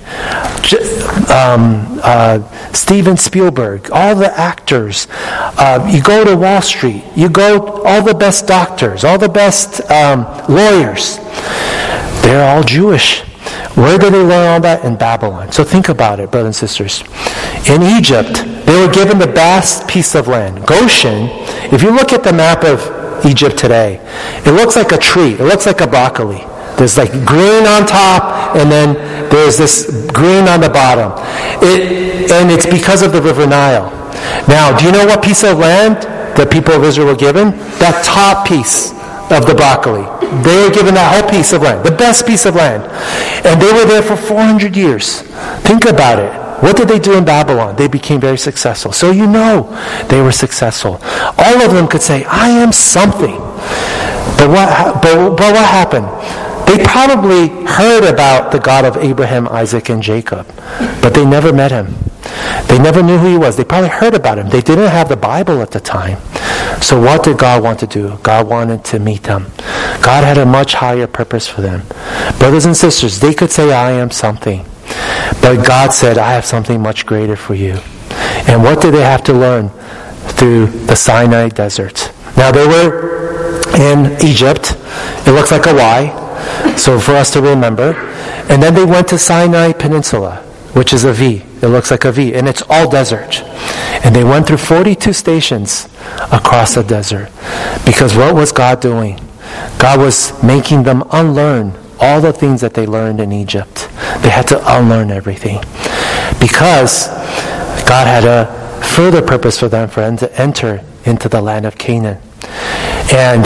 Um, uh, Steven Spielberg, all the actors. Uh, you go to Wall Street, you go, all the best doctors, all the best um, lawyers. They're all Jewish. Where did they learn all that? In Babylon. So think about it, brothers and sisters. In Egypt, they were given the best piece of land. Goshen, if you look at the map of Egypt today, it looks like a tree. It looks like a broccoli. There's like green on top, and then there's this green on the bottom. It, and it's because of the River Nile. Now, do you know what piece of land the people of Israel were given? That top piece of the broccoli. They were given that whole piece of land, the best piece of land. And they were there for four hundred years. Think about it. What did they do in Babylon? They became very successful. So you know they were successful. All of them could say, I am something. But what, but, but what happened? They probably heard about the God of Abraham, Isaac, and Jacob, but they never met him. They never knew who he was. They probably heard about him. They didn't have the Bible at the time. So what did God want to do? God wanted to meet them. God had a much higher purpose for them. Brothers and sisters, they could say, I am something. But God said, I have something much greater for you. And what did they have to learn? Through the Sinai desert. Now they were in Egypt. It looks like a Y. So for us to remember. And then they went to Sinai Peninsula, which is a V. It looks like a V. And it's all desert. And they went through forty-two stations across the desert. Because what was God doing? God was making them unlearn all the things that they learned in Egypt. They had to unlearn everything. Because God had a further purpose for them, for them to enter into the land of Canaan. And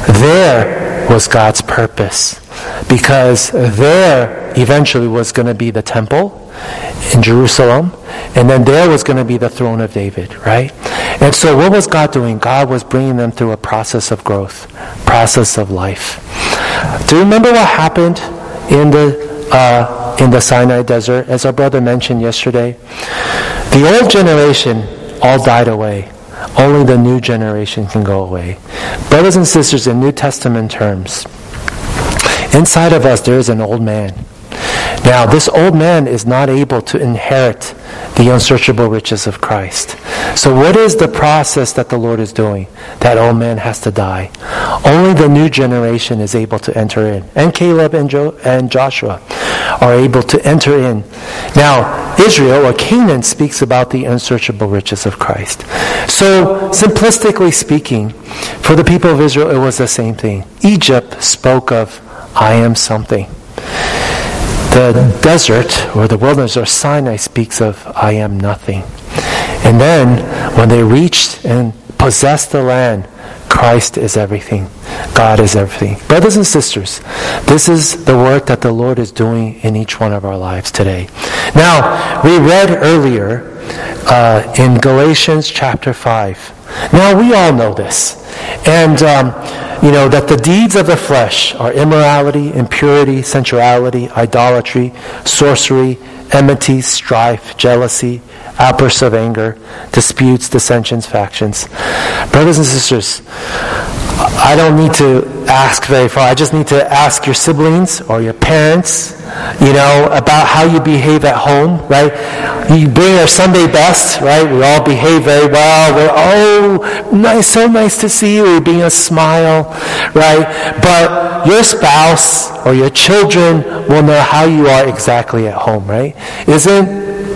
there was God's purpose. Because there eventually was going to be the temple in Jerusalem, and then there was going to be the throne of David, right? And so what was God doing? God was bringing them through a process of growth, process of life. Do you remember what happened in the uh, in the Sinai desert? As our brother mentioned yesterday, the old generation all died away. Only the new generation can go away. Brothers and sisters, in New Testament terms, inside of us there is an old man. Now, this old man is not able to inherit the unsearchable riches of Christ. So what is the process that the Lord is doing? That old man has to die. Only the new generation is able to enter in. And Caleb and, jo- and Joshua. are able to enter in. Now, Israel or Canaan speaks about the unsearchable riches of Christ. So, simplistically speaking, for the people of Israel, it was the same thing. Egypt spoke of, I am something. The desert or the wilderness or Sinai speaks of, I am nothing. And then, when they reached and possessed the land, Christ is everything. God is everything. Brothers and sisters, this is the work that the Lord is doing in each one of our lives today. Now, we read earlier uh, in Galatians chapter five. Now, we all know this. And, um, you know, that the deeds of the flesh are immorality, impurity, sensuality, idolatry, sorcery, enmity, strife, jealousy, outbursts of anger, disputes, dissensions, factions. Brothers and sisters, I don't need to ask very far. I just need to ask your siblings or your parents, you know, about how you behave at home, right? You bring our Sunday best, right? We all behave very well. We're, oh, nice, so nice to see you. We're being a smile, right? But your spouse or your children will know how you are exactly at home, right? Isn't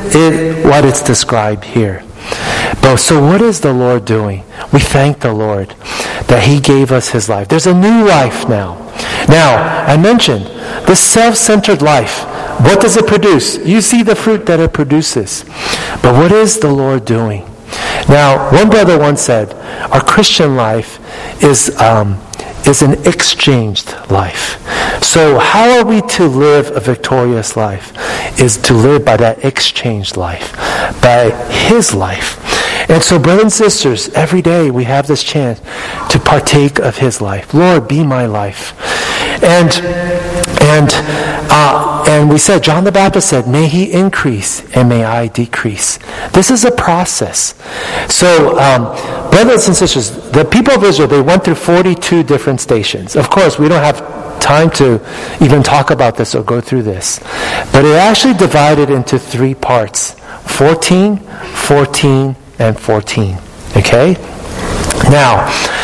it what it's described here? But so what is the Lord doing? We thank the Lord that He gave us His life. There's a new life now. Now, I mentioned this self-centered life. What does it produce? You see the fruit that it produces. But what is the Lord doing? Now, one brother once said, our Christian life is um, is an exchanged life. So how are we to live a victorious life? Is to live by that exchanged life, by His life. And so, brothers and sisters, every day we have this chance to partake of His life. Lord, be my life. And and uh, and we said, John the Baptist said, may He increase and may I decrease. This is a process. So, um, brothers and sisters, the people of Israel, they went through forty-two different stations. Of course, we don't have time to even talk about this or go through this. But it actually divided into three parts. fourteen, fourteen, and fourteen. Okay? Now,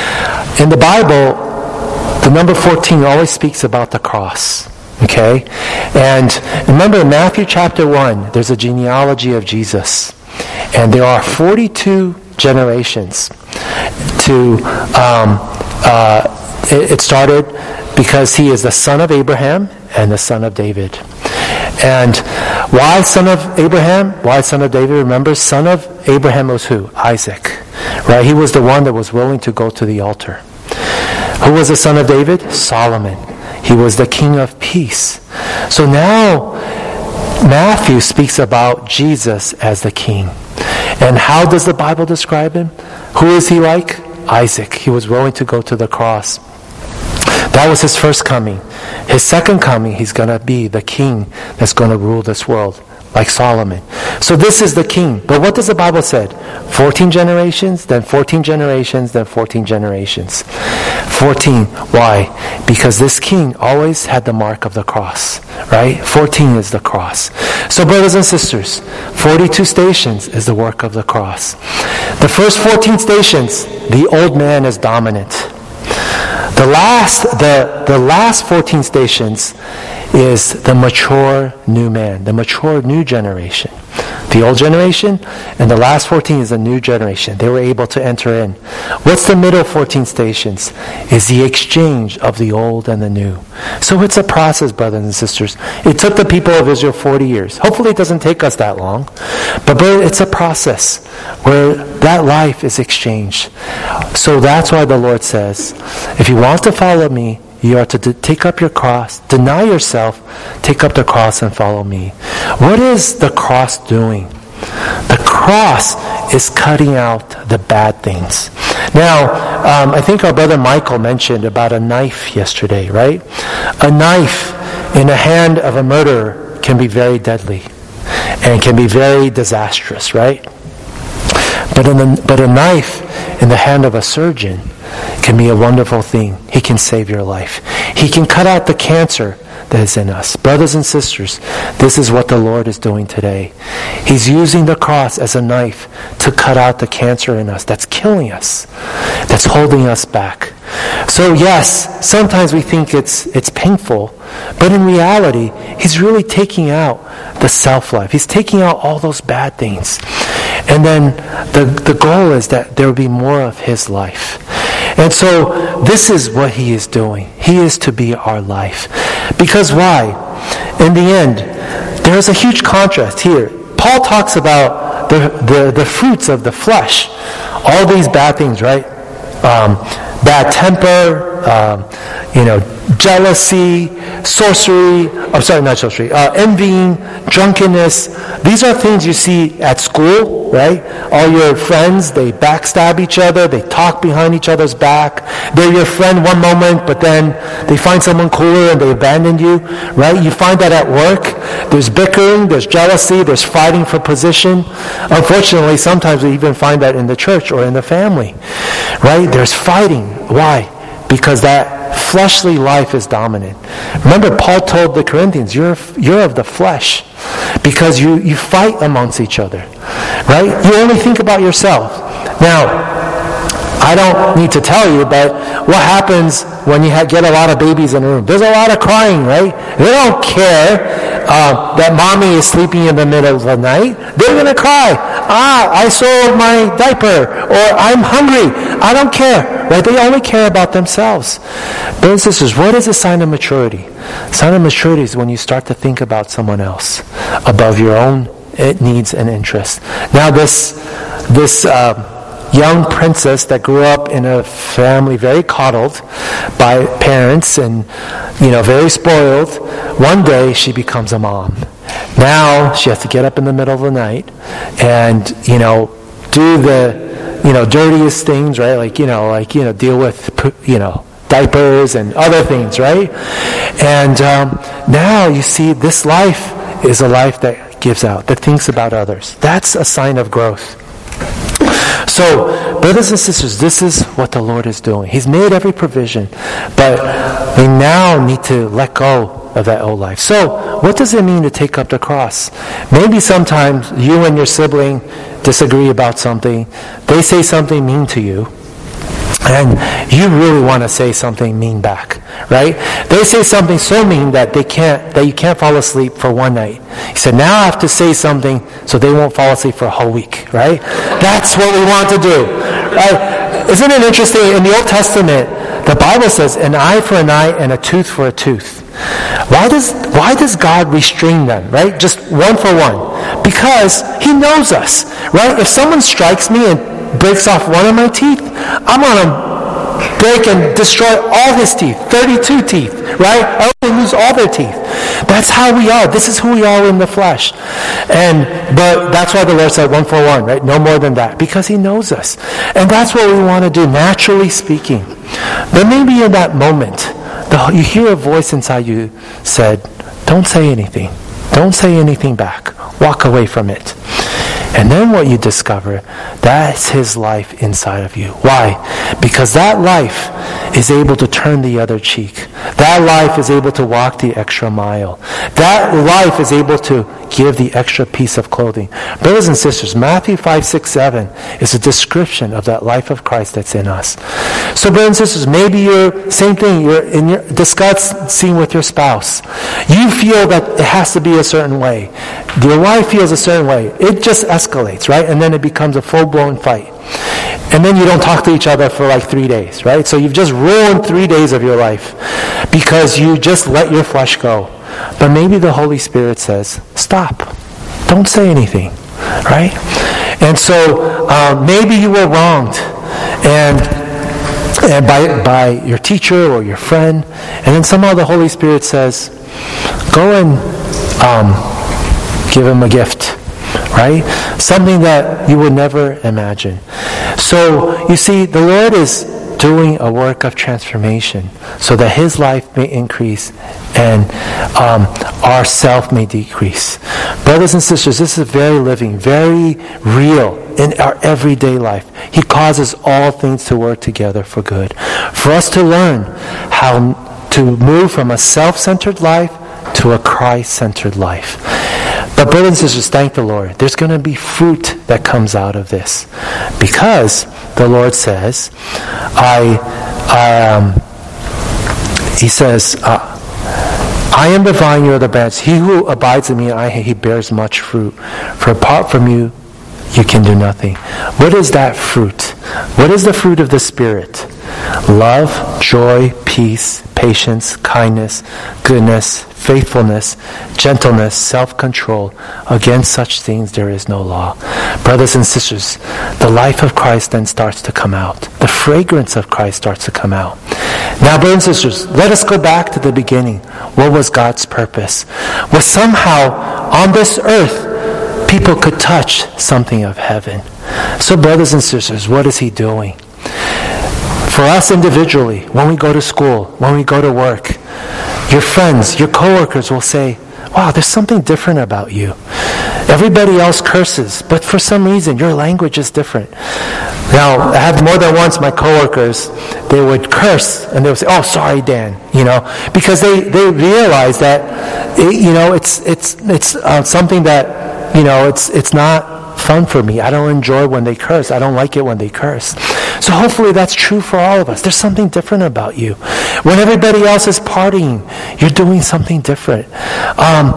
in the Bible, the number fourteen always speaks about the cross. Okay? And remember in Matthew chapter one, there's a genealogy of Jesus. And there are forty-two generations to, um, uh, it, it started because He is the son of Abraham and the son of David. And why son of Abraham? Why son of David? Remember, son of Abraham was who? Isaac. Right? He was the one that was willing to go to the altar. Who was the son of David? Solomon. He was the king of peace. So now, Matthew speaks about Jesus as the king. And how does the Bible describe Him? Who is He like? Isaac. He was willing to go to the cross. That was His first coming. His second coming, He's going to be the king that's going to rule this world, like Solomon. So this is the king. But what does the Bible say? fourteen generations, then fourteen generations, then fourteen generations. fourteen. Why? Because this king always had the mark of the cross. Right? fourteen is the cross. So brothers and sisters, forty-two stations is the work of the cross. The first fourteen stations, the old man is dominant. The last, the, the last fourteen stations is the mature new man, the mature new generation. The old generation and the last fourteen is the new generation. They were able to enter in. What's the middle fourteen stations? Is the exchange of the old and the new. So it's a process, brothers and sisters. It took the people of Israel forty years. Hopefully it doesn't take us that long. But, but it's a process where that life is exchanged. So that's why the Lord says, if you want to follow me, you are to d- take up your cross, deny yourself, take up the cross and follow me. What is the cross doing? The cross is cutting out the bad things. Now, um, I think our brother Michael mentioned about a knife yesterday, right? A knife in the hand of a murderer can be very deadly and can be very disastrous, right? But, in the, but a knife in the hand of a surgeon can be a wonderful thing. He can save your life. He can cut out the cancer that is in us. Brothers and sisters, this is what the Lord is doing today. He's using the cross as a knife to cut out the cancer in us that's killing us, that's holding us back. So yes, sometimes we think it's it's painful, but in reality, He's really taking out the self-life. He's taking out all those bad things. And then the, the goal is that there will be more of His life. And so this is what He is doing. He is to be our life. Because why? In the end, there's a huge contrast here. Paul talks about the, the, the fruits of the flesh. All these bad things, right? Um, bad temper, um, you know, jealousy, sorcery, I'm sorry, not sorcery, uh, envying, drunkenness. These are things you see at school, right? All your friends, they backstab each other, they talk behind each other's back. They're your friend one moment, but then they find someone cooler and they abandon you, right? You find that at work. There's bickering, there's jealousy, there's fighting for position. Unfortunately, sometimes we even find that in the church or in the family, right? There's fighting. Why? Because that fleshly life is dominant. Remember, Paul told the Corinthians, you're, you're of the flesh because you, you fight amongst each other, right? You only think about yourself. Now, I don't need to tell you, but what happens when you get a lot of babies in a room? There's a lot of crying, right? They don't care uh, that mommy is sleeping in the middle of the night. They're going to cry. Ah, I soiled my diaper, or I'm hungry. I don't care, right? They only care about themselves. Brothers and sisters, what is a sign of maturity? A sign of maturity is when you start to think about someone else above your own needs and interests. Now, this this. Uh, young princess that grew up in a family very coddled by parents and, you know, very spoiled. One day she becomes a mom. Now she has to get up in the middle of the night and, you know, do the, you know, dirtiest things, right? Like, you know, like, you know, deal with, you know, diapers and other things, right? And um, now you see this life is a life that gives out, that thinks about others. That's a sign of growth. So, brothers and sisters, this is what the Lord is doing. He's made every provision, but we now need to let go of that old life. So, what does it mean to take up the cross? Maybe sometimes you and your sibling disagree about something. They say something mean to you, and you really want to say something mean back, right? They say something so mean that they can't, that you can't fall asleep for one night. He said, now I have to say something so they won't fall asleep for a whole week, right? That's what we want to do, right? Isn't it interesting? In the Old Testament, the Bible says, an eye for an eye and a tooth for a tooth. Why does why does God restrain them, right? Just one for one. Because He knows us, right? If someone strikes me and breaks off one of my teeth, I'm going to break and destroy all his teeth, thirty-two teeth, right? I want to lose all their teeth. That's how we are. This is who we are in the flesh. And but that's why the Lord said one for one, right? No more than that. Because He knows us. And that's what we want to do, naturally speaking. But maybe in that moment, the, you hear a voice inside you said, don't say anything. Don't say anything back. Walk away from it. And then what you discover, that's His life inside of you. Why? Because that life is able to turn the other cheek. That life is able to walk the extra mile. That life is able to give the extra piece of clothing. Brothers and sisters, Matthew five, six, seven is a description of that life of Christ that's in us. So brothers and sisters, maybe you're, same thing, you're in your discussing with your spouse. You feel that it has to be a certain way. Your wife feels a certain way. It just escalates, right? And then it becomes a full-blown fight. And then you don't talk to each other for like three days, right? So you've just ruined three days of your life because you just let your flesh go. But maybe the Holy Spirit says, stop. Don't say anything, right? And so uh, maybe you were wronged and, and by, by your teacher or your friend, and then somehow the Holy Spirit says, go and um, give him a gift. Right? Something that you would never imagine. So, you see, the Lord is doing a work of transformation so that his life may increase and um, our self may decrease. Brothers and sisters, this is very living, very real in our everyday life. He causes all things to work together for good. For us to learn how to move from a self-centered life to a Christ-centered life. But brothers and sisters, thank the Lord. There's going to be fruit that comes out of this. Because the Lord says, I, I um, He says, uh, I am the vine, you are the branch. He who abides in me, I, he bears much fruit. For apart from you, you can do nothing. What is that fruit? What is the fruit of the Spirit? Love, joy, peace, patience, kindness, goodness, faithfulness, gentleness, self-control. Against such things there is no law. Brothers and sisters, the life of Christ then starts to come out. The fragrance of Christ starts to come out. Now, brothers and sisters, let us go back to the beginning. What was God's purpose? Was somehow on this earth, people could touch something of heaven. So, brothers and sisters, what is he doing? For us individually, when we go to school, when we go to work, your friends, your coworkers will say, wow, there's something different about you. Everybody else curses, but for some reason, your language is different. Now, I have more than once my coworkers, they would curse, and they would say, oh, sorry, Dan, you know, because they, they realize that, it, you know, it's it's it's uh, something that, you know, it's it's not fun for me. I don't enjoy when they curse. I don't like it when they curse. So hopefully that's true for all of us. There's something different about you. When everybody else is partying, you're doing something different. Um,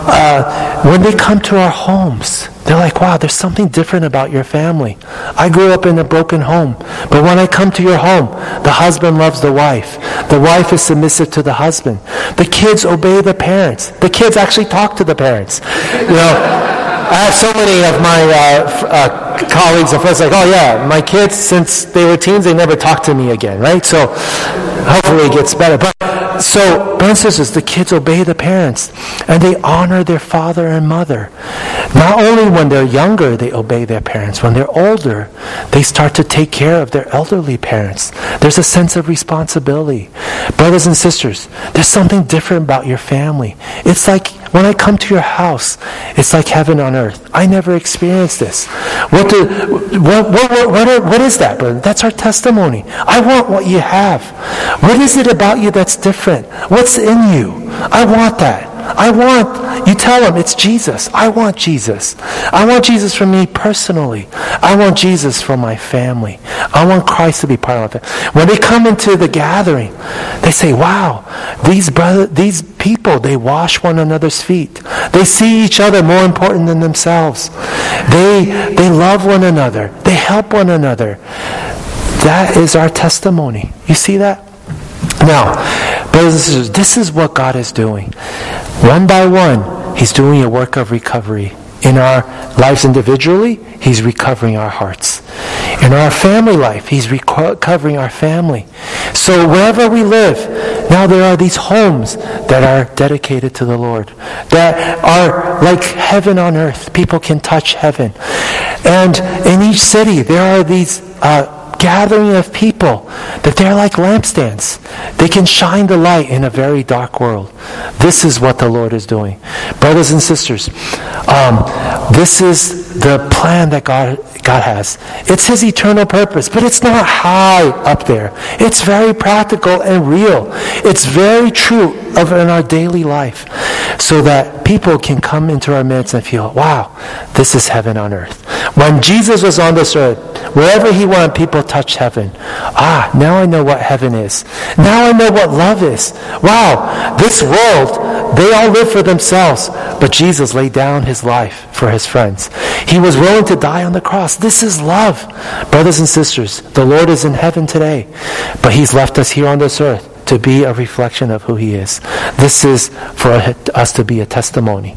uh, when they come to our homes, they're like, wow, there's something different about your family. I grew up in a broken home, but when I come to your home, the husband loves the wife. The wife is submissive to the husband. The kids obey the parents. The kids actually talk to the parents. You know, I have so many of my uh, f- uh, colleagues and friends like, oh yeah, my kids, since they were teens, they never talked to me again, right? So hopefully it gets better. But so, brothers and sisters, the kids obey the parents, and they honor their father and mother. Not only when they're younger, they obey their parents. When they're older, they start to take care of their elderly parents. There's a sense of responsibility. Brothers and sisters, there's something different about your family. It's like when I come to your house, it's like heaven on earth. I never experienced this. What do, what, what, what, what, are, what is that, brother? That's our testimony. I want what you have. What is it about you that's different? What's in you? I want that. I want, you tell them it's Jesus. I want Jesus. I want Jesus for me personally. I want Jesus for my family. I want Christ to be part of it. When they come into the gathering, they say, wow, these brother, these people, they wash one another's feet. They see each other more important than themselves. They, they love one another. They help one another. That is our testimony. You see that? Now, brothers and sisters, this is what God is doing. One by one, He's doing a work of recovery. In our lives individually, He's recovering our hearts. In our family life, He's recovering our family. So wherever we live, now there are these homes that are dedicated to the Lord, that are like heaven on earth. People can touch heaven. And in each city, there are these uh, gathering of people that they're like lampstands. They can shine the light in a very dark world. This is what the Lord is doing. Brothers and sisters, um, this is the plan that God God has. It's His eternal purpose, but it's not high up there. It's very practical and real. It's very true of in our daily life, so that people can come into our midst and feel, wow, this is heaven on earth. When Jesus was on this earth, wherever He went, people touched heaven. Ah, now I know what heaven is. Now I know what love is. Wow, this world, they all live for themselves, but Jesus laid down His life for His friends. He was willing to die on the cross. This is love. Brothers and sisters, the Lord is in heaven today, but He's left us here on this earth to be a reflection of who He is. This is for us to be a testimony.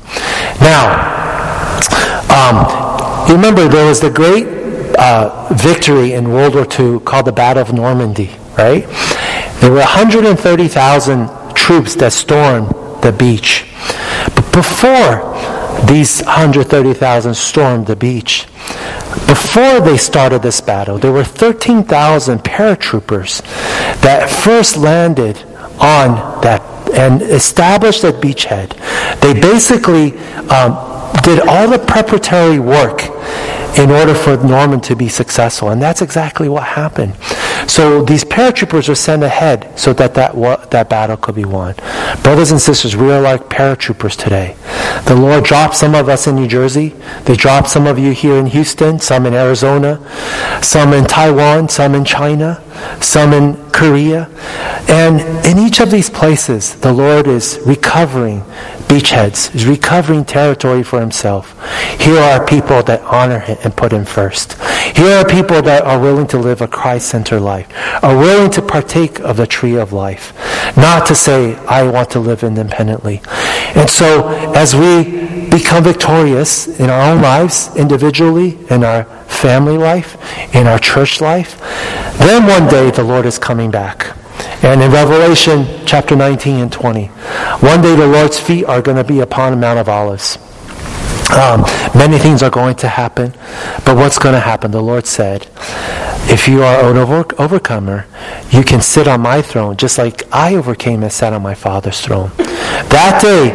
Now, um, you remember there was the great uh, victory in World War Two called the Battle of Normandy, right? There were one hundred thirty thousand troops that stormed the beach. But before these one hundred thirty thousand stormed the beach, before they started this battle, there were thirteen thousand paratroopers that first landed on that and established at Beachhead. They basically um, did all the preparatory work in order for Norman to be successful. And that's exactly what happened. So these paratroopers were sent ahead so that that, that battle could be won. Brothers and sisters, we are like paratroopers today. The Lord dropped some of us in New Jersey. They dropped some of you here in Houston, some in Arizona, some in Taiwan, some in China, some in Korea. And in each of these places, the Lord is recovering beachheads, is recovering territory for himself. Here are people that honor him and put him first. Here are people that are willing to live a Christ-centered life, are willing to partake of the tree of life, not to say, I want to live independently. And so, as we become victorious in our own lives, individually, in our family life, in our church life, then one day the Lord is coming back. And in Revelation chapter nineteen and twenty, one day the Lord's feet are going to be upon the Mount of Olives. Um, many things are going to happen, but what's going to happen? The Lord said, if you are an over- overcomer, you can sit on my throne just like I overcame and sat on my Father's throne. That day,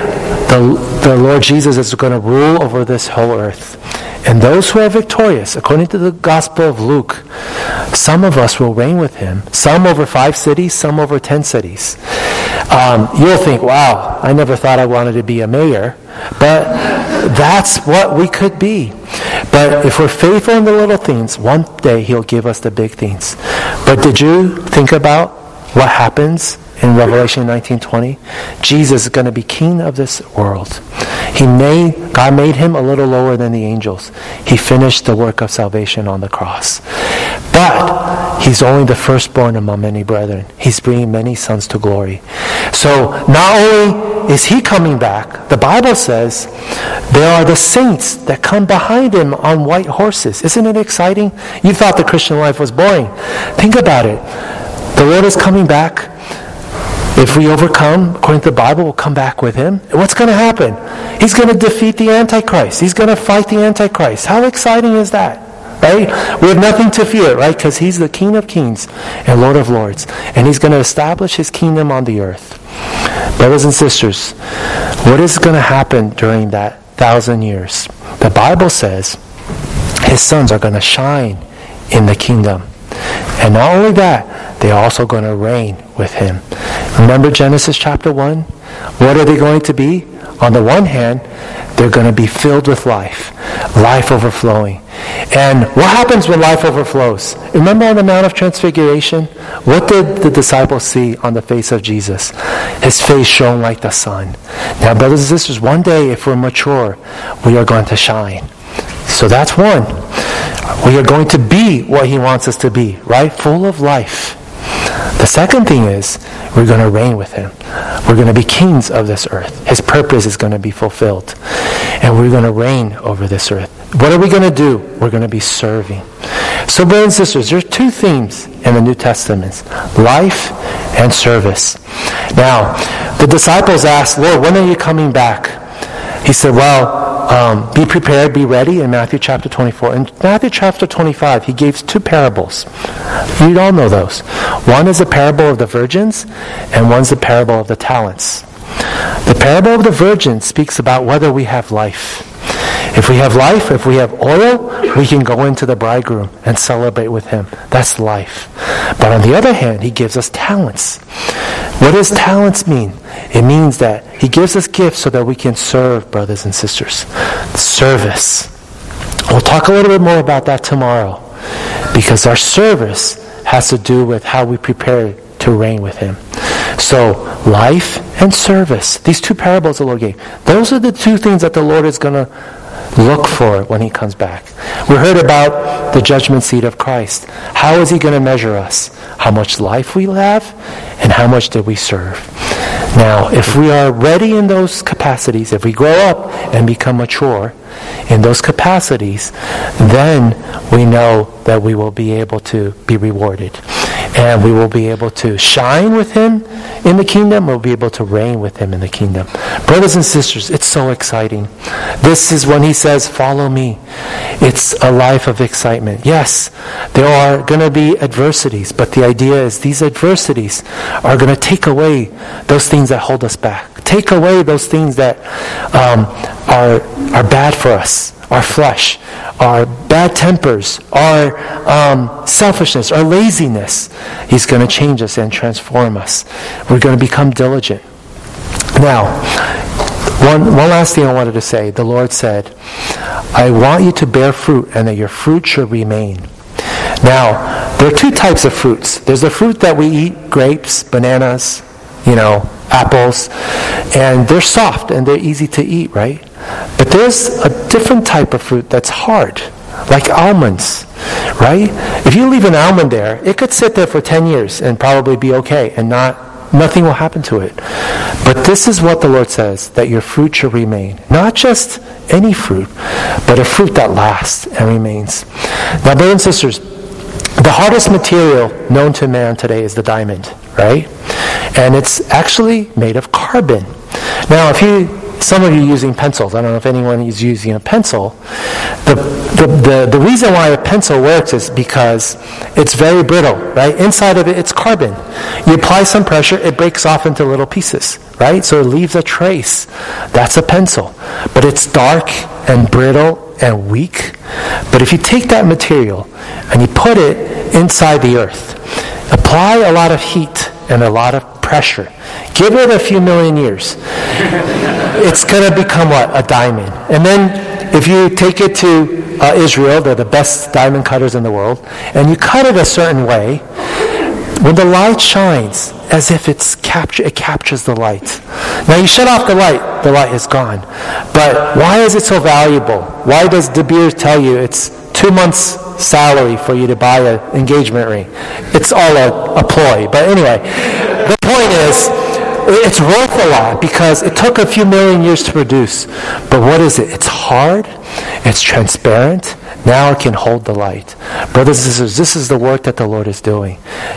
the, the Lord Jesus is going to rule over this whole earth. And those who are victorious, according to the Gospel of Luke, some of us will reign with him. Some over five cities, some over ten cities. Um, you'll think, wow, I never thought I wanted to be a mayor. But that's what we could be. But if we're faithful in the little things, one day he'll give us the big things. But did you think about what happens in Revelation nineteen twenty? Jesus is going to be king of this world. He made, God made him a little lower than the angels. He finished the work of salvation on the cross. But he's only the firstborn among many brethren. He's bringing many sons to glory. So not only is he coming back, the Bible says there are the saints that come behind him on white horses. Isn't it exciting? You thought the Christian life was boring. Think about it. The Lord is coming back. If we overcome, according to the Bible, we'll come back with him. What's going to happen? He's going to defeat the Antichrist. He's going to fight the Antichrist. How exciting is that? Right? We have nothing to fear, right? Because he's the King of Kings and Lord of Lords. And he's going to establish his kingdom on the earth. Brothers and sisters, what is going to happen during that thousand years? The Bible says his sons are going to shine in the kingdom. And not only that, they're also going to reign with him. Remember Genesis chapter one? What are they going to be? On the one hand, they're going to be filled with life. Life overflowing. And what happens when life overflows? Remember on the Mount of Transfiguration? What did the disciples see on the face of Jesus? His face shone like the sun. Now, brothers and sisters, one day, if we're mature, we are going to shine. So that's one. We are going to be what he wants us to be, right? Full of life. The second thing is, we're going to reign with him. We're going to be kings of this earth. His purpose is going to be fulfilled. And we're going to reign over this earth. What are we going to do? We're going to be serving. So, brothers and sisters, there's two themes in the New Testament. Life and service. Now, the disciples asked, Lord, when are you coming back? He said, well, Um, be prepared, be ready in Matthew chapter twenty-four. In Matthew chapter twenty-five, he gave two parables. You all know those. One is the parable of the virgins, and one's the parable of the talents. The parable of the virgins speaks about whether we have life. If we have life, if we have oil, we can go into the bridegroom and celebrate with him. That's life. But on the other hand, he gives us talents. What does talents mean? It means that he gives us gifts so that we can serve, brothers and sisters. Service. We'll talk a little bit more about that tomorrow, because our service has to do with how we prepare to reign with him. So, life and service. These two parables the Lord gave. Those are the two things that the Lord is going to look for when he comes back. We heard about the judgment seat of Christ. How is he going to measure us? How much life we have and how much did we serve? Now, if we are ready in those capacities, if we grow up and become mature in those capacities, then we know that we will be able to be rewarded. And we will be able to shine with him in the kingdom, we'll be able to reign with him in the kingdom. Brothers and sisters, it's so exciting. This is when he says, follow me. It's a life of excitement. Yes, there are going to be adversities, but the idea is these adversities are going to take away those things that hold us back. Take away those things that um, are, are bad for us. Our flesh, our bad tempers, our um, selfishness, our laziness. He's going to change us and transform us. We're going to become diligent. Now, one, one last thing I wanted to say. The Lord said, I want you to bear fruit and that your fruit should remain. Now, there are two types of fruits. There's the fruit that we eat, grapes, bananas, you know, apples, and they're soft and they're easy to eat, right? But there's a different type of fruit that's hard, like almonds, right? If you leave an almond there, it could sit there for ten years and probably be okay, and not nothing will happen to it. But this is what the Lord says, that your fruit should remain. Not just any fruit, but a fruit that lasts and remains. Now, brothers and sisters, the hardest material known to man today is the diamond, right? And it's actually made of carbon. Now, if you, some of you are using pencils. I don't know if anyone is using a pencil. The, the, the, the reason why a pencil works is because it's very brittle, right? Inside of it, it's carbon. You apply some pressure, it breaks off into little pieces, right? So it leaves a trace. That's a pencil. But it's dark and brittle and weak. But if you take that material and you put it inside the earth, apply a lot of heat and a lot of pressure, give it a few million years, it's going to become what? A diamond. And then if you take it to uh, Israel, they're the best diamond cutters in the world, and you cut it a certain way, when the light shines, as if it's capture, it captures the light. Now you shut off the light, the light is gone. But why is it so valuable? Why does De Beers tell you it's two months' salary for you to buy an engagement ring? It's all a, a ploy. But anyway, the point is, it's worth a lot because it took a few million years to produce. But what is it? It's hard. It's transparent. Now it can hold the light. Brothers and sisters, this is the work that the Lord is doing.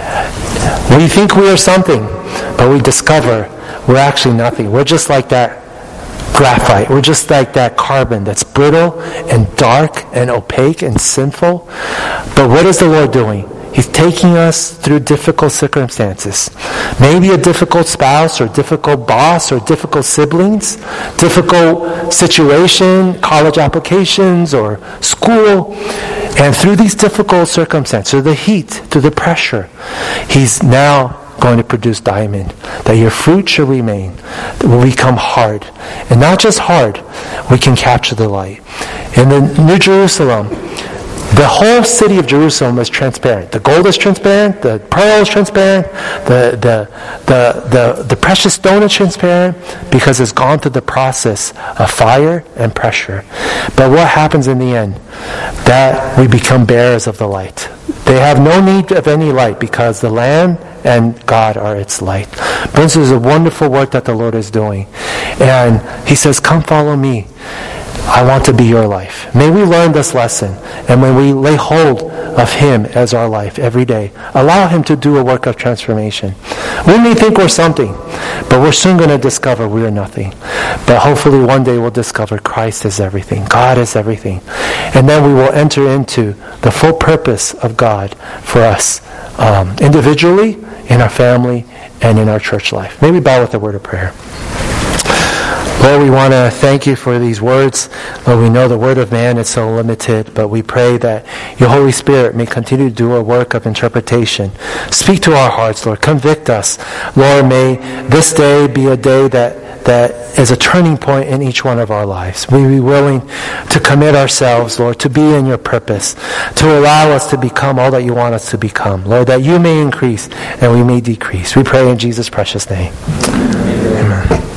We think we are something, but we discover we're actually nothing. We're just like that graphite. We're just like that carbon that's brittle and dark and opaque and sinful. But what is the Lord doing? He's taking us through difficult circumstances. Maybe a difficult spouse or difficult boss or difficult siblings, difficult situation, college applications or school. And through these difficult circumstances, through the heat, through the pressure, He's now going to produce diamond, that your fruit shall remain, that will become hard. And not just hard, we can capture the light. In the New Jerusalem, the whole city of Jerusalem is transparent. The gold is transparent, the pearl is transparent, the, the, the, the, the precious stone is transparent because it's gone through the process of fire and pressure. But what happens in the end? That we become bearers of the light. They have no need of any light because the Lamb and God are its light. But this is a wonderful work that the Lord is doing. And He says, come follow me. I want to be your life. May we learn this lesson. And when we lay hold of Him as our life every day, allow Him to do a work of transformation. We may think we're something, but we're soon going to discover we are nothing. But hopefully one day we'll discover Christ is everything. God is everything. And then we will enter into the full purpose of God for us um, individually, in our family, and in our church life. May we bow with a word of prayer. Lord, we want to thank you for these words. Lord, we know the word of man is so limited, but we pray that your Holy Spirit may continue to do a work of interpretation. Speak to our hearts, Lord. Convict us. Lord, may this day be a day that, that is a turning point in each one of our lives. May we be willing to commit ourselves, Lord, to be in your purpose, to allow us to become all that you want us to become. Lord, that you may increase and we may decrease. We pray in Jesus' precious name. Amen.